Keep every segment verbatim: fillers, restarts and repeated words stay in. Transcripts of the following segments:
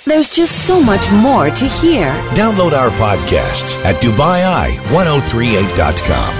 There's just so much more to hear. Download our podcasts at Dubai Eye ten thirty-eight dot com.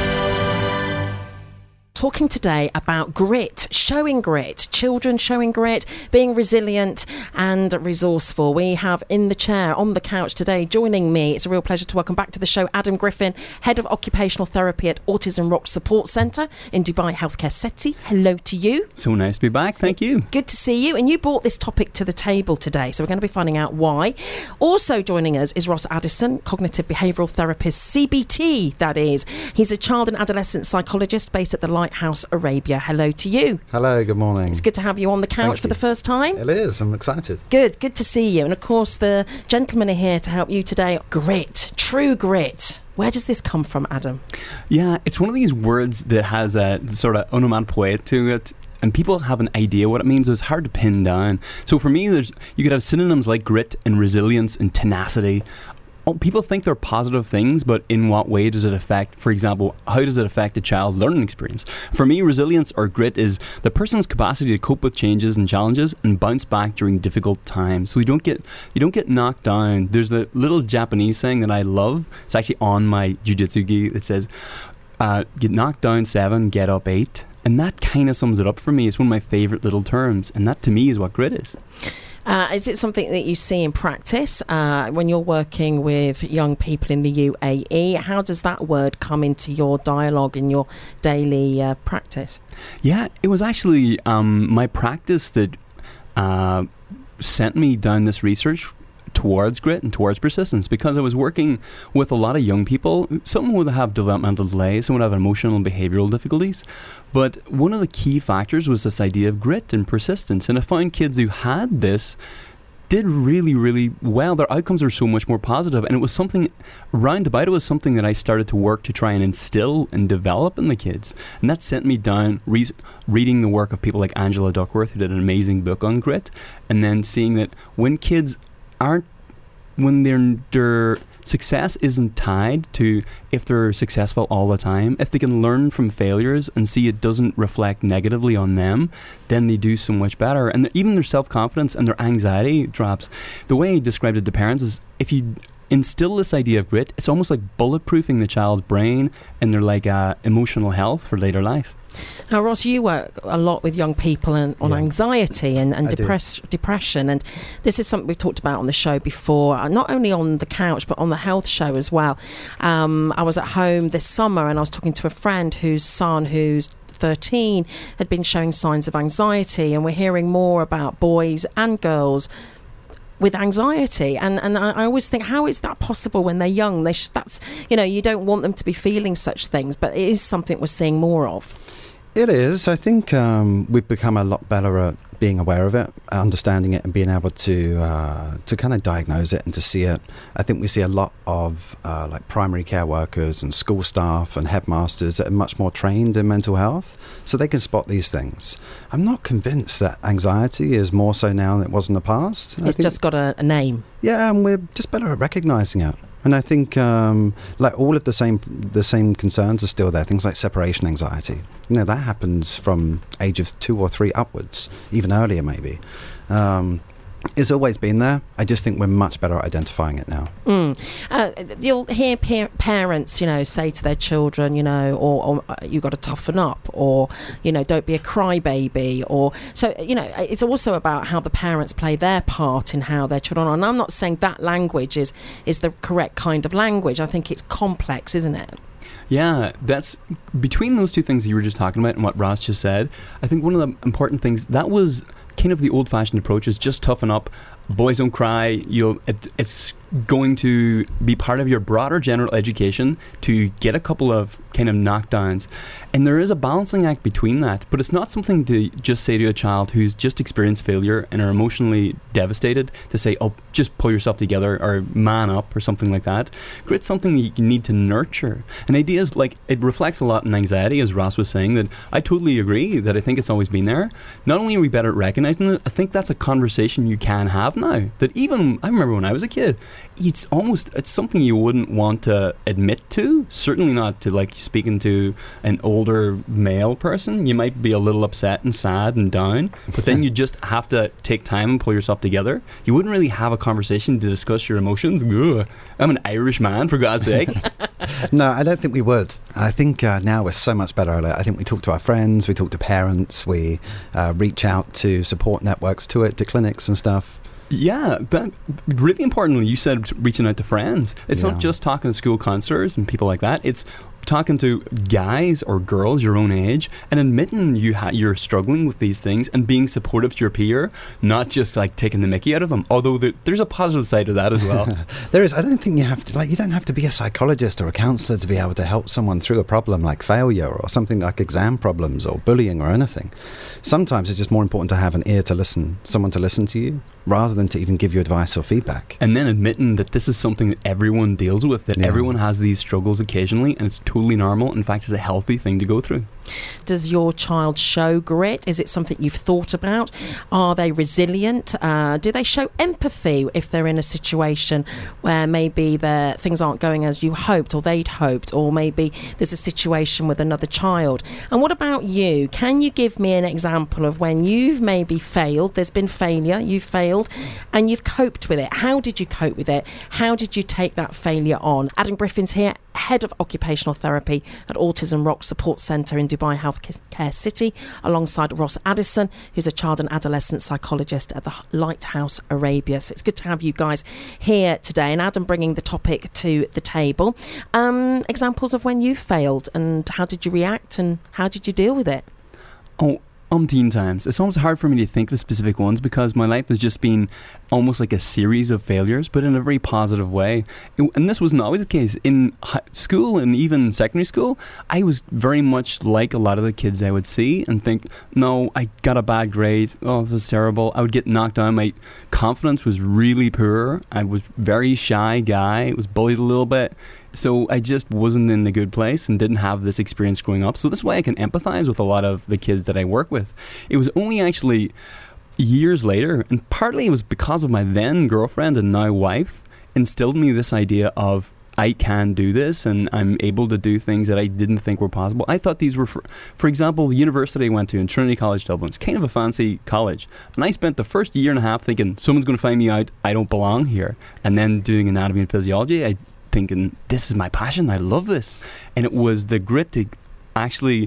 Talking today about grit, showing grit, children showing grit, being resilient and resourceful. We have in the chair, on the couch today, joining me, it's a real pleasure to welcome back to the show Adam Griffin, Head of Occupational Therapy at Autism Rock Support Centre in Dubai Healthcare City. Hello to you. So nice to be back, thank you. Good to see you. And you brought this topic to the table today, so we're going to be finding out why. Also joining us is Ross Addison, Cognitive Behavioural Therapist, C B T, that is. He's a child and adolescent psychologist based at the Lighthouse Arabia. Hello to you. Hello, good morning. It's good to have you on the couch Thank for you. the first time. It is, I'm excited. Good, good to see you. And of course, the gentlemen are here to help you today. Grit, true grit. Where does this come from, Adam? Yeah, it's one of these words that has a sort of onomatopoeia to it. And people have an idea what it means, so it's hard to pin down. So for me, there's you could have synonyms like grit and resilience and tenacity. Oh, people think they're positive things, but in what way does it affect, for example, how does it affect a child's learning experience? For me, resilience or grit is the person's capacity to cope with changes and challenges and bounce back during difficult times. So you don't get you don't get knocked down. There's the little Japanese saying that I love. It's actually on my jiu-jitsu gi. It says, uh, get knocked down seven, get up eight. And that kind of sums it up for me. It's one of my favourite little terms. And that to me is what grit is. Uh, is it something that you see in practice uh, when you're working with young people in the U A E? How does that word come into your dialogue in your daily uh, practice? Yeah, it was actually um, my practice that uh, sent me down this research towards grit and towards persistence, because I was working with a lot of young people. Some would have developmental delays, some would have emotional and behavioural difficulties, but one of the key factors was this idea of grit and persistence. And I found kids who had this did really, really well. Their outcomes are so much more positive, and it was something roundabout. It was something that I started to work to try and instill and develop in the kids, and that sent me down re- reading the work of people like Angela Duckworth, who did an amazing book on grit, and then seeing that when kids aren't when their their success isn't tied to if they're successful all the time, if they can learn from failures and see it doesn't reflect negatively on them, then they do so much better. And the, even their self-confidence and their anxiety drops. The way I described it to parents is, if you instill this idea of grit, it's almost like bulletproofing the child's brain and their like uh, emotional health for later life. Now, Ross, you work a lot with young people and, on Yeah. anxiety and, and I depress, depression, and this is something we've talked about on the show before, uh, not only on the couch but on the health show as well. Um, I was at home this summer and I was talking to a friend whose son, who's thirteen, had been showing signs of anxiety, and we're hearing more about boys and girls with anxiety, and and I always think, how is that possible when they're young? They sh- that's you know you don't want them to be feeling such things, but it is something we're seeing more of. It is. I think um, we've become a lot better at being aware of it, understanding it, and being able to uh, to kind of diagnose it and to see it. I think we see a lot of uh, like primary care workers and school staff and headmasters that are much more trained in mental health, so they can spot these things. I'm not convinced that anxiety is more so now than it was in the past. It's think, just got a, a name. Yeah, and we're just better at recognising it. And I think um, like all of the same the same concerns are still there. Things like separation anxiety. You know, that happens from age of two or three upwards, even earlier maybe. Um, it's always been there. I just think we're much better at identifying it now. Mm. Uh, you'll hear pa- parents, you know, say to their children, you know, or, or uh, you got to toughen up, or, you know, don't be a crybaby, or so. You know, it's also about how the parents play their part in how their children are. And I'm not saying that language is is the correct kind of language. I think it's complex, isn't it? Yeah, that's between those two things that you were just talking about and what Ross just said. I think one of the important things that was kind of the old-fashioned approach is just toughen up. Boys don't cry. You'll. It, it's going to be part of your broader general education to get a couple of kind of knockdowns, and there is a balancing act between that. But it's not something to just say to a child who's just experienced failure and are emotionally devastated to say, "Oh, just pull yourself together," or "man up," or something like that. Grit's something that you need to nurture. And ideas like it reflects a lot in anxiety, as Ross was saying. That I totally agree. That I think it's always been there. Not only are we better at recognizing it, I think that's a conversation you can have now that even I remember when I was a kid, it's almost it's something you wouldn't want to admit to. Certainly not to like speaking to an older male person. You might be a little upset and sad and down, but then you just have to take time and pull yourself together. You wouldn't really have a conversation to discuss your emotions. Ugh, I'm an Irish man, for God's sake. No, I don't think we would. I think uh, now we're so much better at it. I think we talk to our friends, we talk to parents, we uh, reach out to support networks to it, to clinics and stuff. Yeah, but really importantly, you said reaching out to friends. It's Yeah. not just talking to school counselors and people like that. It's talking to guys or girls your own age and admitting you ha- you're struggling with these things and being supportive to your peer, not just like taking the mickey out of them. Although there, there's a positive side to that as well. There is. I don't think you have to, like, you don't have to be a psychologist or a counsellor to be able to help someone through a problem like failure or something like exam problems or bullying or anything. Sometimes it's just more important to have an ear to listen, someone to listen to you, rather than to even give you advice or feedback. And then admitting that this is something that everyone deals with, that Yeah. everyone has these struggles occasionally, and it's totally normal. In fact, it's a healthy thing to go through. Does your child show grit? Is it something you've thought about? Are they resilient? Uh, do they show empathy if they're in a situation where maybe their things aren't going as you hoped or they'd hoped, or maybe there's a situation with another child? And what about you? Can you give me an example of when you've maybe failed, there's been failure, you've failed, and you've coped with it? How did you cope with it? How did you take that failure on? Adam Griffin's here, Head of Occupational Therapy at Autism Rock Support Centre in Dubai Healthcare City, alongside Ross Addison, who's a child and adolescent psychologist at the Lighthouse Arabia. So it's good to have you guys here today, and Adam bringing the topic to the table. Um, examples of when you failed, and how did you react, and how did you deal with it? Oh, umpteen times. It's almost hard for me to think of specific ones because my life has just been almost like a series of failures, but in a very positive way. And this wasn't always the case. In high school and even secondary school, I was very much like a lot of the kids I would see and think, no, I got a bad grade. Oh, this is terrible. I would get knocked down. My confidence was really poor. I was a very shy guy. I was bullied a little bit. So I just wasn't in a good place and didn't have this experience growing up. So this is why I can empathize with a lot of the kids that I work with. It was only actually years later, and partly it was because of my then girlfriend and now wife, instilled me this idea of I can do this and I'm able to do things that I didn't think were possible. I thought these were, for, for example, the university I went to in Trinity College Dublin. It's kind of a fancy college. And I spent the first year and a half thinking, someone's going to find me out, I don't belong here. And then doing anatomy and physiology, I thinking, this is my passion, I love this. And it was the grit to actually,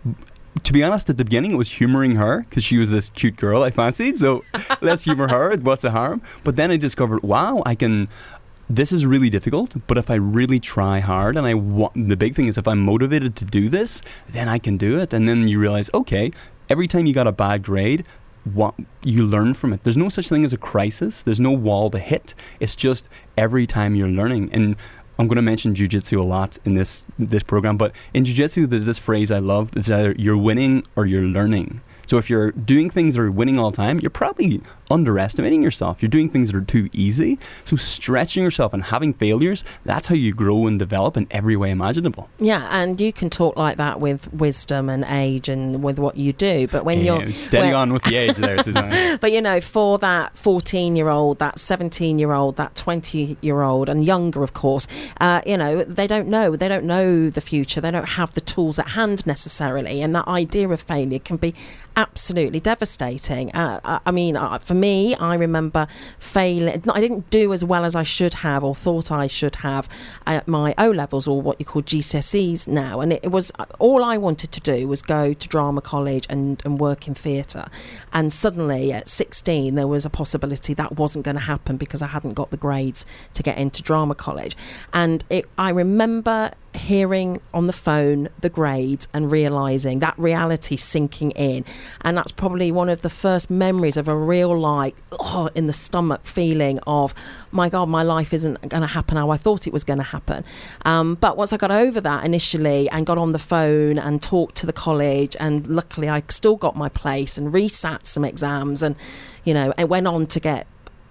to be honest, at the beginning it was humouring her because she was this cute girl I fancied, so let's humour her, what's the harm? But then I discovered, wow, I can, this is really difficult, but if I really try hard and I want, the big thing is if I'm motivated to do this, then I can do it. And then you realise, okay, every time you got a bad grade, what you learn from it. There's no such thing as a crisis. There's no wall to hit. It's just every time you're learning. And I'm going to mention jiu-jitsu a lot in this this program, but in jiu-jitsu there's this phrase I love. It's either you're winning or you're learning. So if you're doing things that are winning all the time, you're probably underestimating yourself. You're doing things that are too easy. So stretching yourself and having failures, that's how you grow and develop in every way imaginable. Yeah, and you can talk like that with wisdom and age and with what you do. But when yeah, you're... Steady when, on with the age there, Suzanne. But, you know, for that fourteen-year-old, that seventeen-year-old, that twenty-year-old, and younger, of course, uh, you know, they don't know. They don't know the future. They don't have the tools at hand necessarily. And that idea of failure can be absolutely devastating. Uh, I, I mean, uh, for me, I remember failing. I didn't do as well as I should have or thought I should have at my O-levels, or what you call G C S Es now. And it, it was, all I wanted to do was go to drama college and, and work in theatre. And suddenly at sixteen, there was a possibility that wasn't going to happen because I hadn't got the grades to get into drama college. And it, I remember hearing on the phone the grades and realising that reality sinking in. And that's probably one of the first memories of a real, like, oh, in the stomach feeling of, my God, my life isn't going to happen how I thought it was going to happen. Um, but once I got over that initially and got on the phone and talked to the college, and luckily I still got my place and resat some exams, and, you know, I went on to get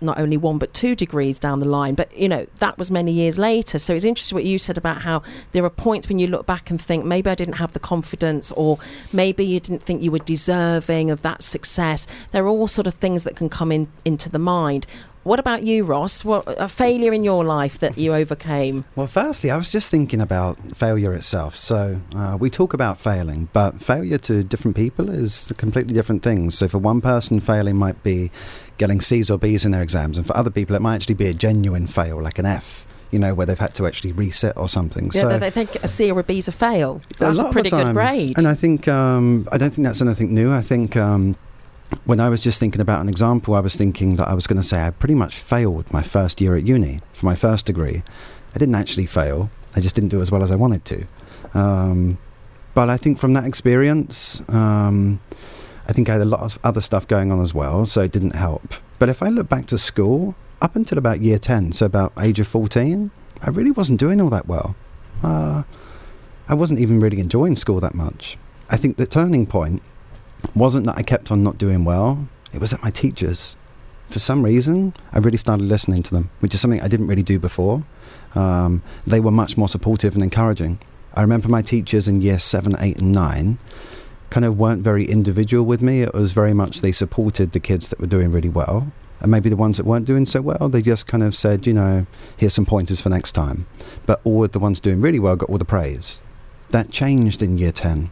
not only one but two degrees down the line. But, you know, that was many years later. So it's interesting what you said about how there are points when you look back and think, maybe I didn't have the confidence, or maybe you didn't think you were deserving of that success. There are all sort of things that can come in into the mind. What about you, Ross? What a failure in your life that you overcame? Well, firstly, I was just thinking about failure itself. So uh, we talk about failing, but failure to different people is completely different things. So for one person, failing might be getting C's or B's in their exams, and for other people, it might actually be a genuine fail, like an F, you know, where they've had to actually reset or something. Yeah, so they think a C or a B's a fail. That's a, a, lot pretty of the good times, grade. And I think, um, I don't think that's anything new. I think... Um, When I was just thinking about an example, I was thinking that I was going to say I pretty much failed my first year at uni for my first degree. I didn't actually fail. I just didn't do as well as I wanted to. Um, but I think from that experience, um, I think I had a lot of other stuff going on as well, so it didn't help. But if I look back to school, up until about year ten, so about age of fourteen, I really wasn't doing all that well. Uh, I wasn't even really enjoying school that much. I think the turning point wasn't that I kept on not doing well, it was that my teachers, for some reason, I really started listening to them, which is something I didn't really do before. Um, they were much more supportive and encouraging. I remember my teachers in year seven, eight and nine kind of weren't very individual with me. It was very much they supported the kids that were doing really well, and maybe the ones that weren't doing so well, they just kind of said, you know, here's some pointers for next time. But all of the ones doing really well got all the praise. That changed in year ten.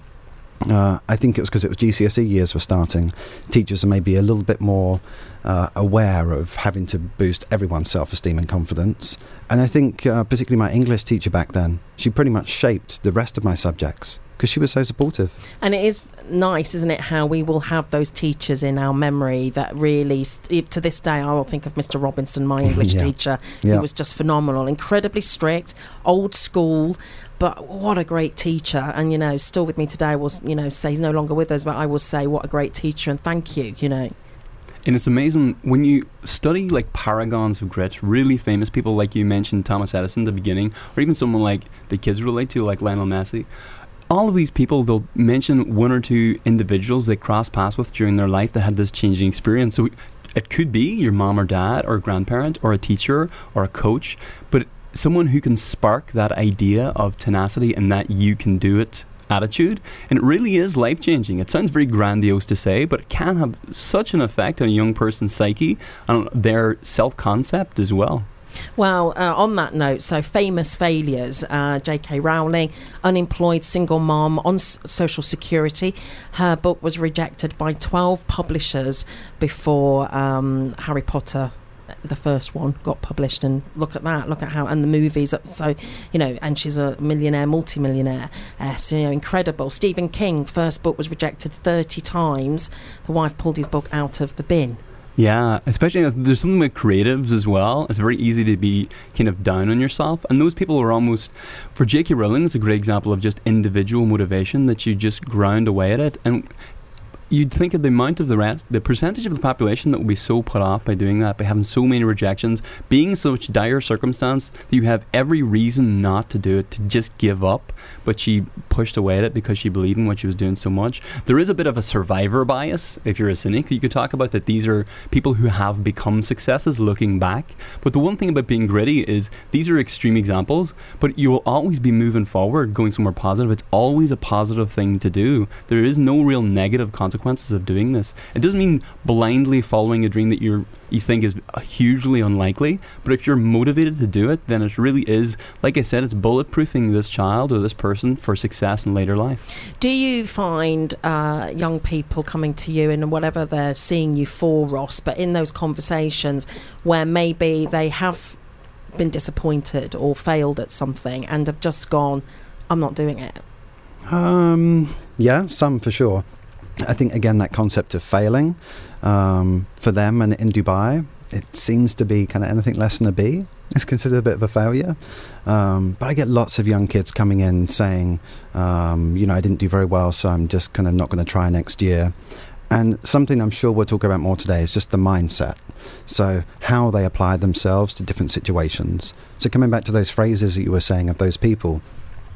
Uh, I think it was because it was G C S E years were starting. Teachers are maybe a little bit more uh, aware of having to boost everyone's self-esteem and confidence. And I think uh, particularly my English teacher back then, she pretty much shaped the rest of my subjects because she was so supportive. And it is nice, isn't it, how we will have those teachers in our memory that really, to this day, I will think of Mister Robinson, my English yeah. teacher. Yeah. He was just phenomenal, incredibly strict, old school, but what a great teacher. And, you know, still with me today, I will, you know, say he's no longer with us, but I will say what a great teacher and thank you, you know. And it's amazing when you study like paragons of grit, really famous people like you mentioned, Thomas Edison at the beginning, or even someone like the kids relate to, like Lionel Messi. All of these people, they'll mention one or two individuals they crossed paths with during their life that had this changing experience. So it could be your mom or dad or grandparent or a teacher or a coach, but someone who can spark that idea of tenacity and that you can do it attitude. And it really is life-changing. It sounds very grandiose to say, but it can have such an effect on a young person's psyche and on their self-concept as well. Well, uh, on that note, so famous failures, uh, J K Rowling, unemployed single mom on s- social security. Her book was rejected by twelve publishers before um, Harry Potter, the first one, got published. And look at that, look at how, and the movies, so, you know, and she's a millionaire, multi-millionaire, uh, so, you know, incredible. Stephen King, first book was rejected thirty times. The wife pulled his book out of the bin. Yeah, especially if there's something with creatives as well. It's very easy to be kind of down on yourself. And those people are almost, for J K Rowling, it's a great example of just individual motivation that you just ground away at it. And you'd think of the amount of the rest, the percentage of the population that will be so put off by doing that, by having so many rejections, being in such dire circumstance that you have every reason not to do it, to just give up, but she pushed away at it because she believed in what she was doing so much. There is a bit of a survivor bias, if you're a cynic, you could talk about that these are people who have become successes looking back. But the one thing about being gritty is these are extreme examples, but you will always be moving forward, going somewhere positive. It's always a positive thing to do. There is no real negative consequence of doing this. It doesn't mean blindly following a dream that you you think is hugely unlikely, but if you're motivated to do it, then it really is, like I said, it's bulletproofing this child or this person for success in later life. Do you find uh, young people coming to you and whatever they're seeing you for, Ross, but in those conversations where maybe they have been disappointed or failed at something and have just gone, I'm not doing it? Um, yeah, some for sure. I think, again, that concept of failing, um, for them and in Dubai, it seems to be kind of anything less than a B. It's considered a bit of a failure. Um, but I get lots of young kids coming in saying, um, you know, I didn't do very well, so I'm just kind of not going to try next year. And something I'm sure we'll talk about more today is just the mindset. So how they apply themselves to different situations. So coming back to those phrases that you were saying of those people,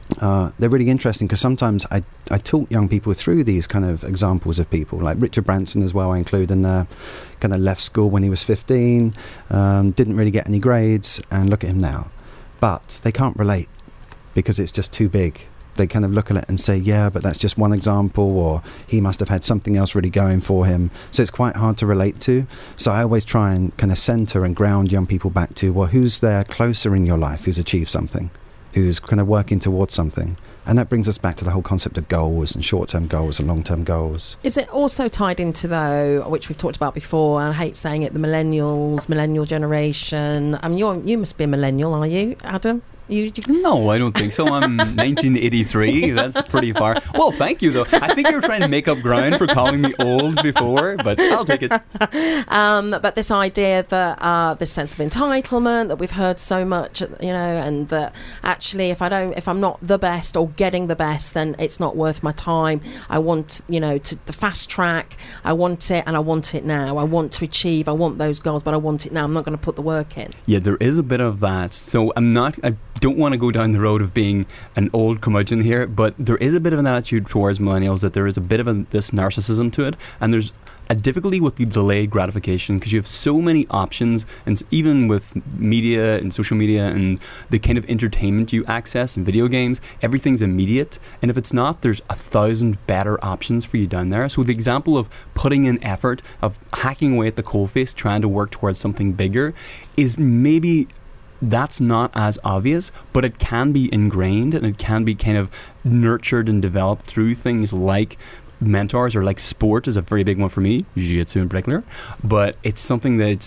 Uh, they're really interesting because sometimes I, I talk young people through these kind of examples of people, like Richard Branson as well, I include in there. Kind of left school when he was fifteen, um, didn't really get any grades, and look at him now. But they can't relate because it's just too big. They kind of look at it and say, yeah, but that's just one example, or he must have had something else really going for him. So it's quite hard to relate to. So I always try and kind of center and ground young people back to, well, who's there closer in your life who's achieved something, who's kind of working towards something. And that brings us back to the whole concept of goals and short-term goals and long-term goals. Is it also tied into, though, which we've talked about before, and I hate saying it, the millennials, millennial generation? I mean, you're, you must be a millennial, are you, Adam? You, you No, I don't think so. I'm nineteen eighty-three. That's pretty far. Well, thank you, though. I think you were trying to make up ground for calling me old before, but I'll take it. Um, but this idea that uh, this sense of entitlement that we've heard so much, you know, and that actually, if I don't, if I'm not the best or getting the best, then it's not worth my time. I want, you know, to the fast track. I want it, and I want it now. I want to achieve. I want those goals, but I want it now. I'm not going to put the work in. Yeah, there is a bit of that. So I'm not. I don't want to go down the road of being an old curmudgeon here, but there is a bit of an attitude towards millennials that there is a bit of a, this narcissism to it, and there's a difficulty with the delayed gratification because you have so many options, and even with media and social media and the kind of entertainment you access and video games, everything's immediate, and if it's not, there's a thousand better options for you down there. So the example of putting in effort, of hacking away at the coalface, trying to work towards something bigger, is maybe that's not as obvious, but it can be ingrained and it can be kind of nurtured and developed through things like mentors, or like sport is a very big one for me, jiu-jitsu in particular. But it's something that's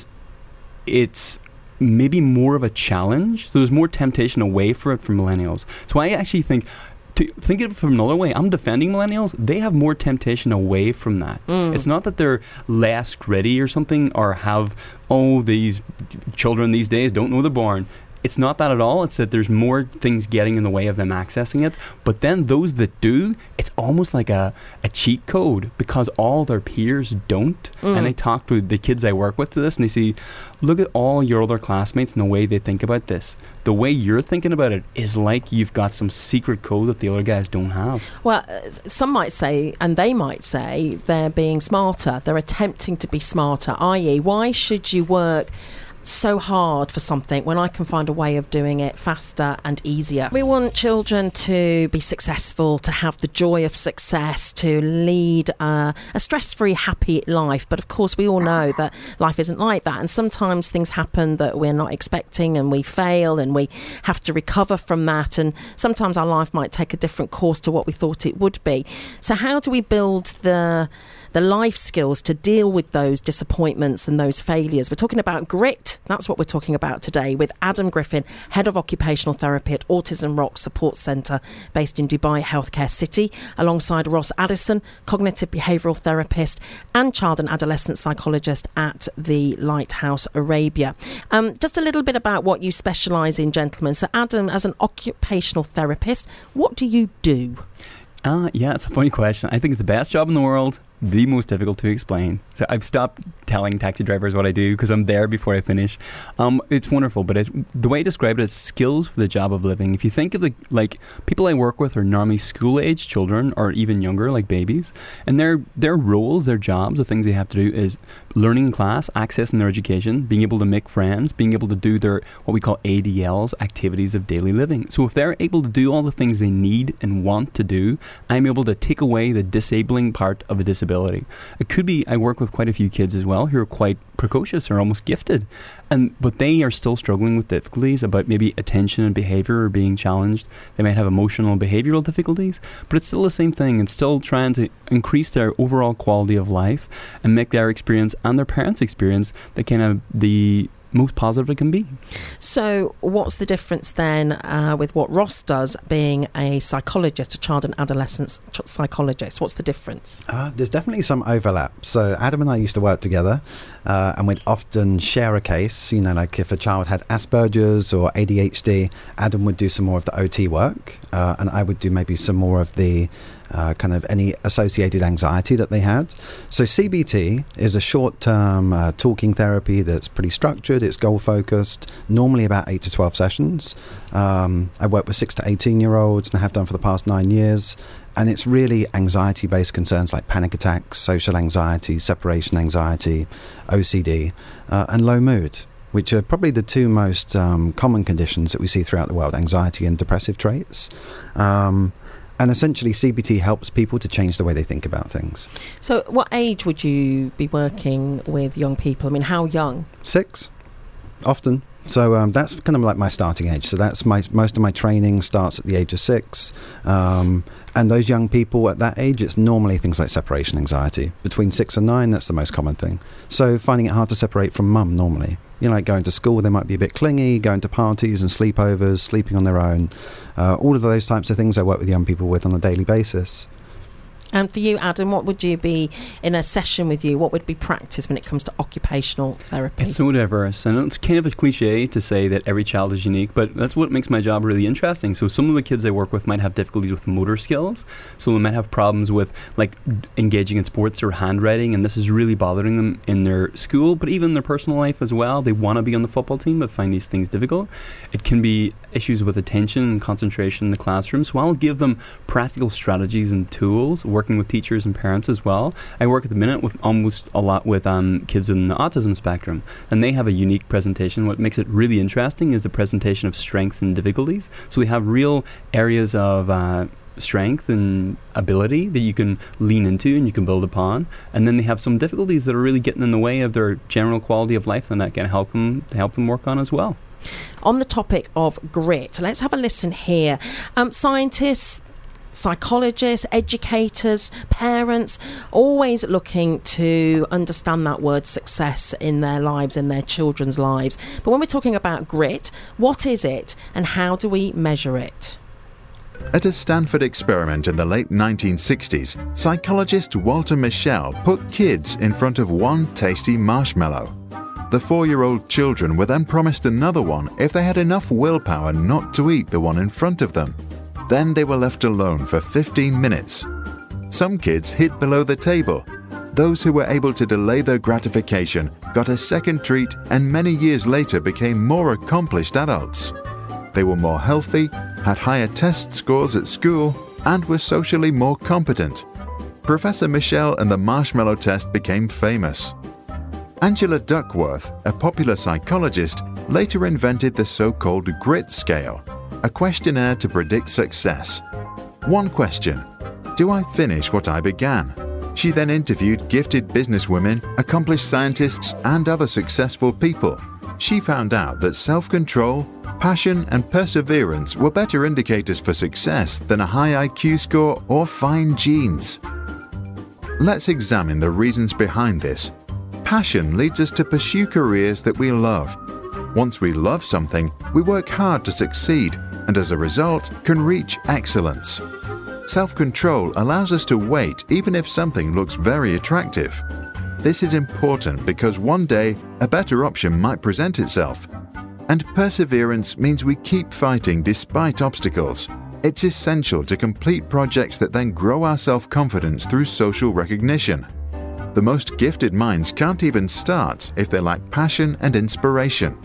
it's maybe more of a challenge. So there's more temptation away for it for millennials. So I actually think, to think of it from another way, I'm defending millennials. They have more temptation away from that. Mm. It's not that they're less gritty or something, or have, oh, these children these days don't know they're born. It's not that at all. It's that there's more things getting in the way of them accessing it. But then those that do, it's almost like a, a cheat code because all their peers don't. Mm. And I talk to the kids I work with to this, and they see, look at all your other classmates and the way they think about this. The way you're thinking about it is like you've got some secret code that the other guys don't have. Well, some might say, and they might say, they're being smarter. They're attempting to be smarter, that is, why should you work so hard for something when I can find a way of doing it faster and easier? We want children to be successful, to have the joy of success, to lead uh, a stress-free, happy life. But of course, we all know that life isn't like that. And sometimes things happen that we're not expecting, and we fail, and we have to recover from that. And sometimes our life might take a different course to what we thought it would be. So how do we build the the life skills to deal with those disappointments and those failures? We're talking about grit. That's what we're talking about today with Adam Griffin, Head of Occupational Therapy at Autism Rock Support Centre based in Dubai Healthcare City, alongside Ross Addison, Cognitive Behavioural Therapist and Child and Adolescent Psychologist at the Lighthouse Arabia. Um, just a little bit about what you specialise in, gentlemen. So Adam, as an occupational therapist, what do you do? Uh, yeah, it's a funny question. I think it's the best job in the world, the most difficult to explain. So I've stopped telling taxi drivers what I do because I'm there before I finish. Um, it's wonderful, but it, the way I describe it, it's skills for the job of living. If you think of the, like, people I work with are normally school-age children or even younger, like babies, and their their roles, their jobs, the things they have to do is learning in class, accessing their education, being able to make friends, being able to do their, what we call A D Ls, activities of daily living. So if they're able to do all the things they need and want to do, I'm able to take away the disabling part of a disability. It could be, I work with quite a few kids as well who are quite precocious or almost gifted, and but they are still struggling with difficulties about maybe attention and behavior or being challenged. They might have emotional and behavioral difficulties, but it's still the same thing. It's still trying to increase their overall quality of life and make their experience and their parents' experience the kind of the most positive it can be. So what's the difference then uh, with what Ross does, being a psychologist, a child and adolescent psychologist? What's the difference? Uh, there's definitely some overlap. So Adam and I used to work together, uh, and we'd often share a case. You know, like if a child had Asperger's or A D H D, Adam would do some more of the O T work, uh, and I would do maybe some more of the uh, kind of any associated anxiety that they had. So C B T is a short-term uh, talking therapy that's pretty structured, it's goal-focused, normally about eight to twelve sessions. Um, I work with six to eighteen-year-olds and I have done for the past nine years. And it's really anxiety-based concerns like panic attacks, social anxiety, separation anxiety, O C D, uh, and low mood, which are probably the two most um, common conditions that we see throughout the world, anxiety and depressive traits. Um, and essentially, C B T helps people to change the way they think about things. So what age would you be working with young people? I mean, how young? Six, often. So um, that's kind of like my starting age. So that's my most of my training starts at the age of six. Um, and those young people at that age, it's normally things like separation anxiety. Between six and nine, that's the most common thing. So finding it hard to separate from mum normally. You know, like going to school, they might be a bit clingy, going to parties and sleepovers, sleeping on their own. Uh, all of those types of things I work with young people with on a daily basis. And for you, Adam, what would you be in a session with you? What would be practice when it comes to occupational therapy? It's so diverse, and it's kind of a cliche to say that every child is unique, but that's what makes my job really interesting. So some of the kids I work with might have difficulties with motor skills. Some of them might have problems with like engaging in sports or handwriting, and this is really bothering them in their school, but even in their personal life as well. They want to be on the football team, but find these things difficult. It can be issues with attention and concentration in the classroom. So I'll give them practical strategies and tools, working with teachers and parents as well. I work at the minute with almost a lot with um, kids in the autism spectrum, and they have a unique presentation. What makes it really interesting is the presentation of strengths and difficulties. So we have real areas of uh, strength and ability that you can lean into and you can build upon, and then they have some difficulties that are really getting in the way of their general quality of life, and that can help them help them work on as well. On the topic of grit, let's have a listen here. Um, scientists, psychologists, educators, parents, always looking to understand that word success in their lives, in their children's lives. But when we're talking about grit, what is it and how do we measure it? At a Stanford experiment in the late nineteen sixties, psychologist Walter Mischel put kids in front of one tasty marshmallow. The four-year-old children were then promised another one if they had enough willpower not to eat the one in front of them. Then they were left alone for fifteen minutes. Some kids hid below the table. Those who were able to delay their gratification got a second treat and many years later became more accomplished adults. They were more healthy, had higher test scores at school, and were socially more competent. Professor Mischel and the marshmallow test became famous. Angela Duckworth, a popular psychologist, later invented the so-called grit scale, a questionnaire to predict success. One question: do I finish what I began? She then interviewed gifted businesswomen, accomplished scientists, and other successful people. She found out that self-control, passion, and perseverance were better indicators for success than a high I Q score or fine genes. Let's examine the reasons behind this. Passion leads us to pursue careers that we love. Once we love something, we work hard to succeed, and as a result, can reach excellence. Self-control allows us to wait even if something looks very attractive. This is important because one day a better option might present itself. And perseverance means we keep fighting despite obstacles. It's essential to complete projects that then grow our self-confidence through social recognition. The most gifted minds can't even start if they lack passion and inspiration.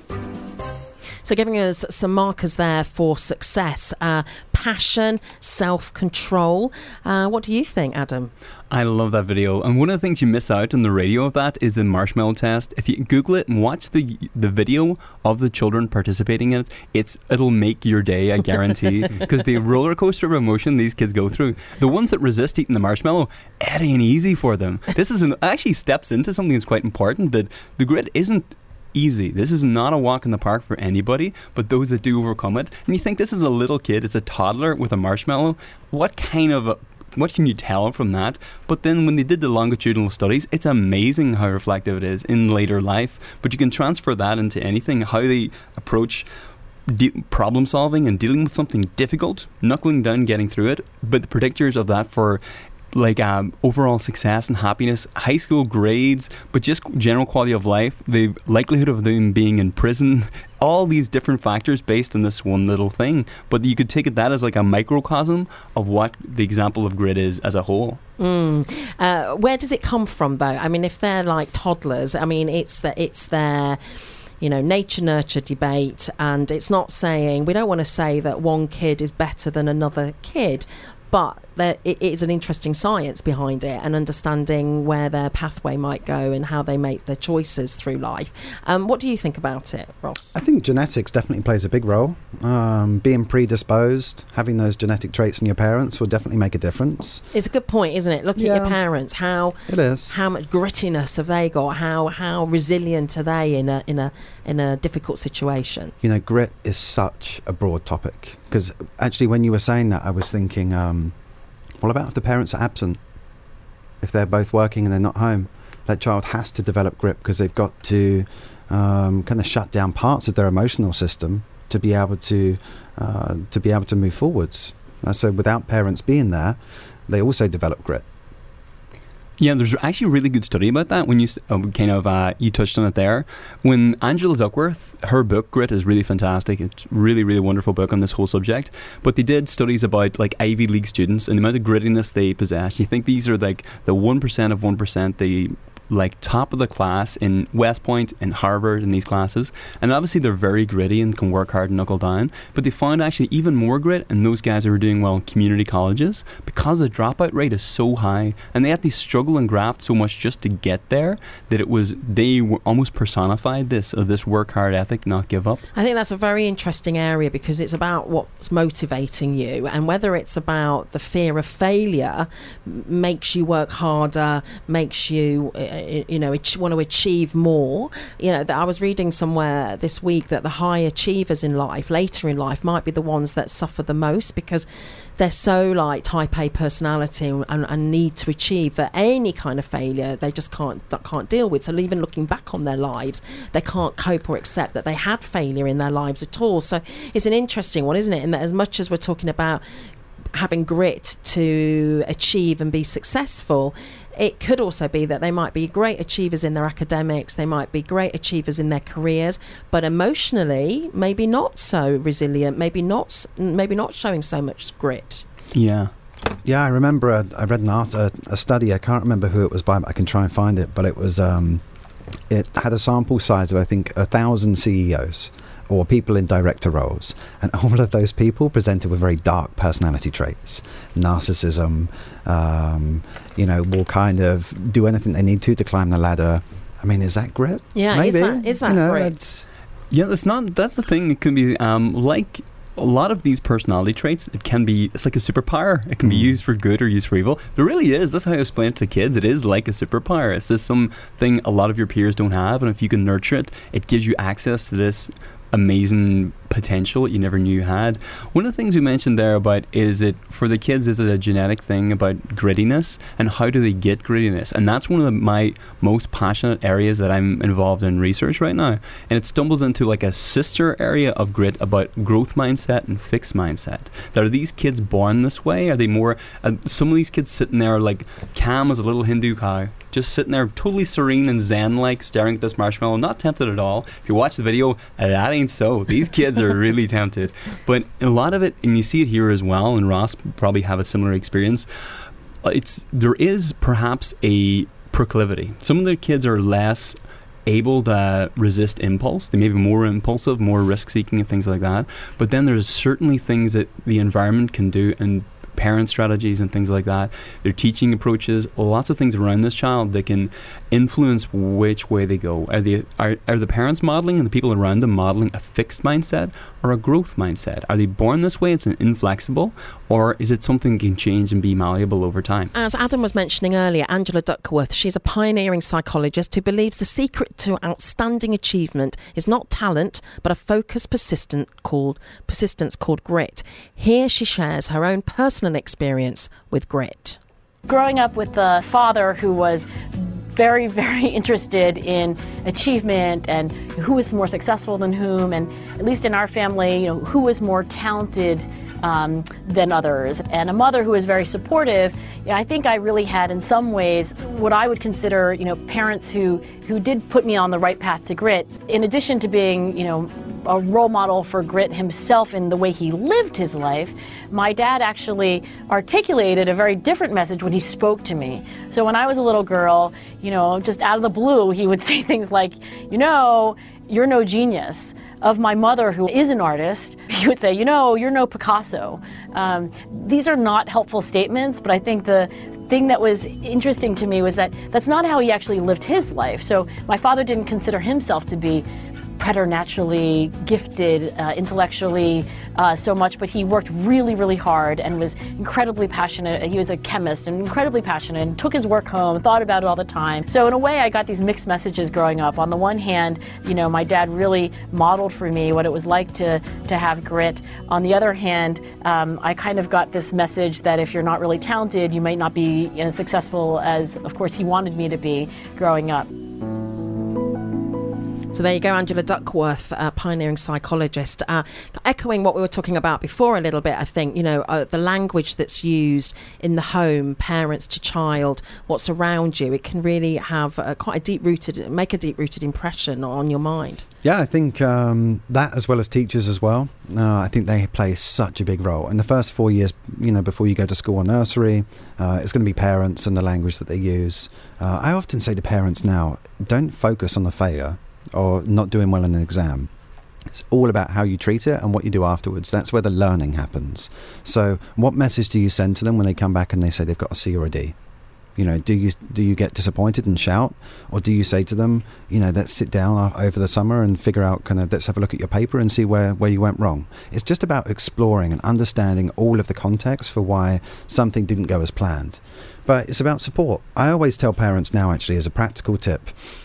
So giving us some markers there for success, uh, passion, self-control. Uh, what do you think, Adam? I love that video, and one of the things you miss out on the radio of that is the marshmallow test. If you Google it and watch the the video of the children participating in it, it's it'll make your day, I guarantee, because the roller coaster of emotion these kids go through. The ones that resist eating the marshmallow, it ain't easy for them. This is an, actually steps into something that's quite important, that the grit isn't easy. This is not a walk in the park for anybody, but those that do overcome it. And you think this is a little kid, it's a toddler with a marshmallow. What kind of a What can you tell from that? But then when they did the longitudinal studies, it's amazing how reflective it is in later life. But you can transfer that into anything, how they approach de- problem solving and dealing with something difficult, knuckling down, getting through it. But the predictors of that for like um, overall success and happiness, high school grades, but just general quality of life, the likelihood of them being in prison, all these different factors based on this one little thing. But you could take it that as like a microcosm of what the example of grit is as a whole. Mm. Uh, where does it come from, though? I mean, if they're like toddlers, I mean, it's the, it's their... you know, nature-nurture debate, and it's not saying, we don't want to say that one kid is better than another kid, but there, it is an interesting science behind it and understanding where their pathway might go and how they make their choices through life. Um, what do you think about it, Ross? I think genetics definitely plays a big role. Um, being predisposed, having those genetic traits in your parents will definitely make a difference. It's a good point, isn't it? Looking Yeah. at your parents, how It is. how much grittiness have they got? How how resilient are they in a in a in a difficult situation? You know, grit is such a broad topic, because actually when you were saying that, I was thinking, um, what about if the parents are absent? If they're both working and they're not home, that child has to develop grit because they've got to um, kind of shut down parts of their emotional system to be able to uh, to be able to move forwards. Uh, so without parents being there, they also develop grit. Yeah, there's actually a really good study about that. When you s- uh, kind of uh, you touched on it there, when Angela Duckworth, her book Grit is really fantastic. It's really, really wonderful book on this whole subject. But they did studies about like Ivy League students and the amount of grittiness they possess. You think these are like the one percent of one percent, the like top of the class in West Point and Harvard in these classes, and obviously they're very gritty and can work hard and knuckle down, but they found actually even more grit in those guys who are doing well in community colleges because the dropout rate is so high, and they had to struggle and graft so much just to get there that it was they were almost personified this of this work hard ethic, not give up. I think that's a very interesting area because it's about what's motivating you, and whether it's about the fear of failure m- makes you work harder, makes you uh, you know ach- want to achieve more. You know, that I was reading somewhere this week that the high achievers in life later in life might be the ones that suffer the most because they're so like type A personality and, and need to achieve that any kind of failure they just can't that can't deal with. So even looking back on their lives, they can't cope or accept that they had failure in their lives at all. So it's an interesting one, isn't it? And that as much as we're talking about having grit to achieve and be successful, it could also be that they might be great achievers in their academics, they might be great achievers in their careers, but emotionally maybe not so resilient, maybe not maybe not showing so much grit. Yeah. Yeah, I remember uh, I read an art, a, a study, I can't remember who it was by, but I can try and find it, but it was um, it had a sample size of I think a thousand C E Os or people in director roles, and all of those people presented with very dark personality traits, narcissism, um, you know, will kind of do anything they need to to climb the ladder. I mean, is that grit? Yeah, Maybe. is that is that you know, grit? it's- Yeah, that's not. That's the thing. It can be um, like a lot of these personality traits. It can be. It's like a superpower. It can be Mm. used for good or used for evil. It really is. That's how I explain it to kids. It is like a superpower. It's just something a lot of your peers don't have, and if you can nurture it, it gives you access to this amazing potential that you never knew you had. One of the things we mentioned there about is it for the kids, is it a genetic thing about grittiness, and how do they get grittiness? And that's one of the, my most passionate areas that I'm involved in research right now, and it stumbles into like a sister area of grit about growth mindset and fixed mindset. That are these kids born this way? Are they more uh, some of these kids sitting there like calm as a little Hindu cow, just sitting there totally serene and zen like staring at this marshmallow, not tempted at all. If you watch the video, that ain't so. These kids are really tempted, but a lot of it, and you see it here as well, and Ross probably have a similar experience, it's there is perhaps a proclivity. Some of the kids are less able to resist impulse. They may be more impulsive, more risk-seeking and things like that, but then there's certainly things that the environment can do, and parent strategies and things like that, their teaching approaches, lots of things around this child that can influence which way they go. Are the are, are the parents modeling and the people around them modeling a fixed mindset or a growth mindset? Are they born this way, it's an inflexible, or is it something that can change and be malleable over time? As Adam was mentioning earlier, Angela Duckworth, she's a pioneering psychologist who believes the secret to outstanding achievement is not talent, but a focused persistent called, persistence called grit. Here she shares her own personal experience with grit. Growing up with a father who was very, very interested in achievement and who was more successful than whom, and at least in our family, you know, who was more talented um, than others, and a mother who was very supportive. You know, I think I really had, in some ways, what I would consider, you know, parents who who did put me on the right path to grit. In addition to being, you know, a role model for grit himself in the way he lived his life, my dad actually articulated a very different message when he spoke to me. So when I was a little girl, you know, just out of the blue, he would say things like, you know, you're no genius. Of my mother, who is an artist, he would say, you know, you're no Picasso. Um, these are not helpful statements, but I think the thing that was interesting to me was that that's not how he actually lived his life. So my father didn't consider himself to be preternaturally gifted uh, intellectually uh, so much, but he worked really, really hard and was incredibly passionate. He was a chemist and incredibly passionate and took his work home, thought about it all the time. So in a way, I got these mixed messages growing up. On the one hand, you know, my dad really modeled for me what it was like to, to have grit. On the other hand, um, I kind of got this message that if you're not really talented, you might not be as successful as, of course, he wanted me to be growing up. So there you go, Angela Duckworth, uh, pioneering psychologist, uh, echoing what we were talking about before a little bit. I think, you know, uh, the language that's used in the home, parents to child, what's around you, it can really have a, quite a deep-rooted, make a deep-rooted impression on your mind. Yeah, I think um, that, as well as teachers as well, uh, I think they play such a big role. In the first four years, you know, before you go to school or nursery, uh, it's going to be parents and the language that they use. Uh, I often say to parents now, don't focus on the failure or not doing well in an exam. It's all about how you treat it and what you do afterwards. That's where the learning happens. So what message do you send to them when they come back and they say they've got a C or a D? You know, do you do you get disappointed and shout? Or do you say to them, you know, let's sit down over the summer and figure out, kind of, let's have a look at your paper and see where, where you went wrong? It's just about exploring and understanding all of the context for why something didn't go as planned. But it's about support. I always tell parents now, actually, as a practical tip,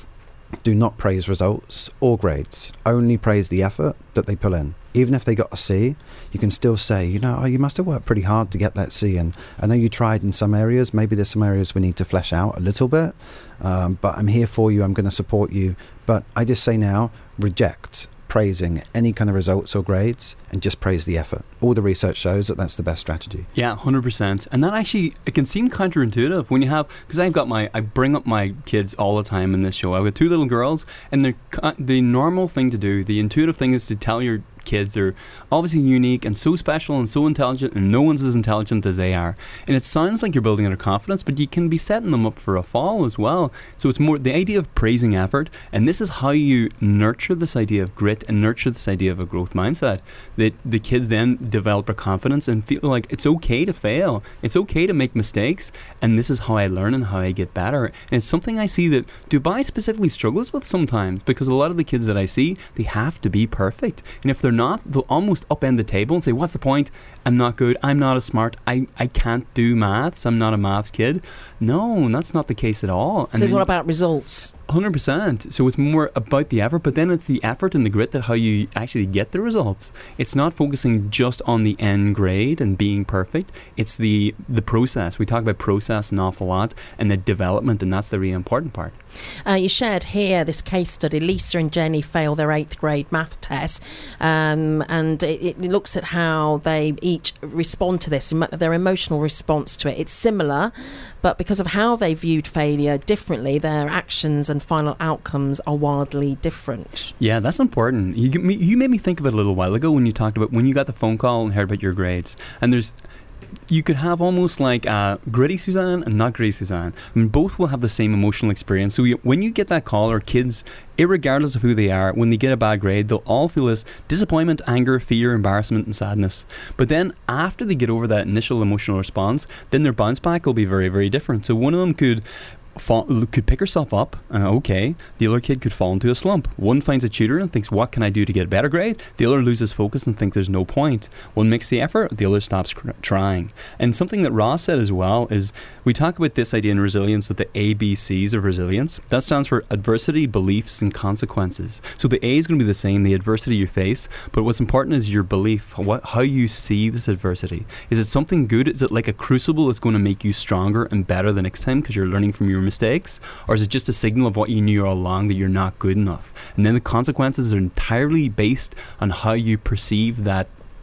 do not praise results or grades. Only praise the effort that they pull in. Even if they got a C, you can still say, you know, oh, you must have worked pretty hard to get that C. And I know you tried in some areas. Maybe there's some areas we need to flesh out a little bit. Um, but I'm here for you. I'm going to support you. But I just say now, reject praising any kind of results or grades and just praise the effort. All the research shows that that's the best strategy. Yeah, one hundred percent. And that actually, it can seem counterintuitive when you have, because I've got my, I bring up my kids all the time in this show. I've got two little girls, and the the normal thing to do, the intuitive thing is to tell your kids they're obviously unique and so special and so intelligent, and no one's as intelligent as they are. And it sounds like you're building their confidence, but you can be setting them up for a fall as well. So it's more the idea of praising effort, and this is how you nurture this idea of grit and nurture this idea of a growth mindset, that the kids then develop their confidence and feel like it's okay to fail, it's okay to make mistakes, and this is how I learn and how I get better. And it's something I see that Dubai specifically struggles with sometimes, because a lot of the kids that I see, they have to be perfect, and if they're not, they'll almost upend the table and say, what's the point? I'm not good, I'm not as smart, I, I can't do maths, I'm not a maths kid. No, that's not the case at all. So it's all about results. one hundred percent. So it's more about the effort, but then it's the effort and the grit that how you actually get the results. It's not focusing just on the end grade and being perfect. It's the the process. We talk about process an awful lot, and the development, and that's the really important part. Uh, you shared here this case study. Lisa and Jenny failed their eighth grade math test, um, and it, it looks at how they each respond to this, their emotional response to it. It's similar, but because of how they viewed failure differently, their actions and final outcomes are wildly different. Yeah, that's important. You, you made me think of it a little while ago when you talked about when you got the phone call and heard about your grades. And there's you could have almost like uh, gritty Suzanne and not gritty Suzanne. I mean, both will have the same emotional experience. So you, when you get that call, or kids, irregardless of who they are, when they get a bad grade, they'll all feel this disappointment, anger, fear, embarrassment, and sadness. But then after they get over that initial emotional response, then their bounce back will be very, very different. So one of them could Fall, could pick herself up, uh, okay. The other kid could fall into a slump. One finds a tutor and thinks, what can I do to get a better grade? The other loses focus and thinks there's no point. One makes the effort, the other stops cr- trying. And something that Ross said as well is, we talk about this idea in resilience that the A B Cs of resilience, that stands for adversity, beliefs, and consequences. So the A is going to be the same, the adversity you face, but what's important is your belief, what, how you see this adversity. Is it something good? Is it like a crucible that's going to make you stronger and better the next time because you're learning from your mistakes, or is it just a signal of what you knew all along, that you're not good enough? And then the consequences are entirely based on how you perceive that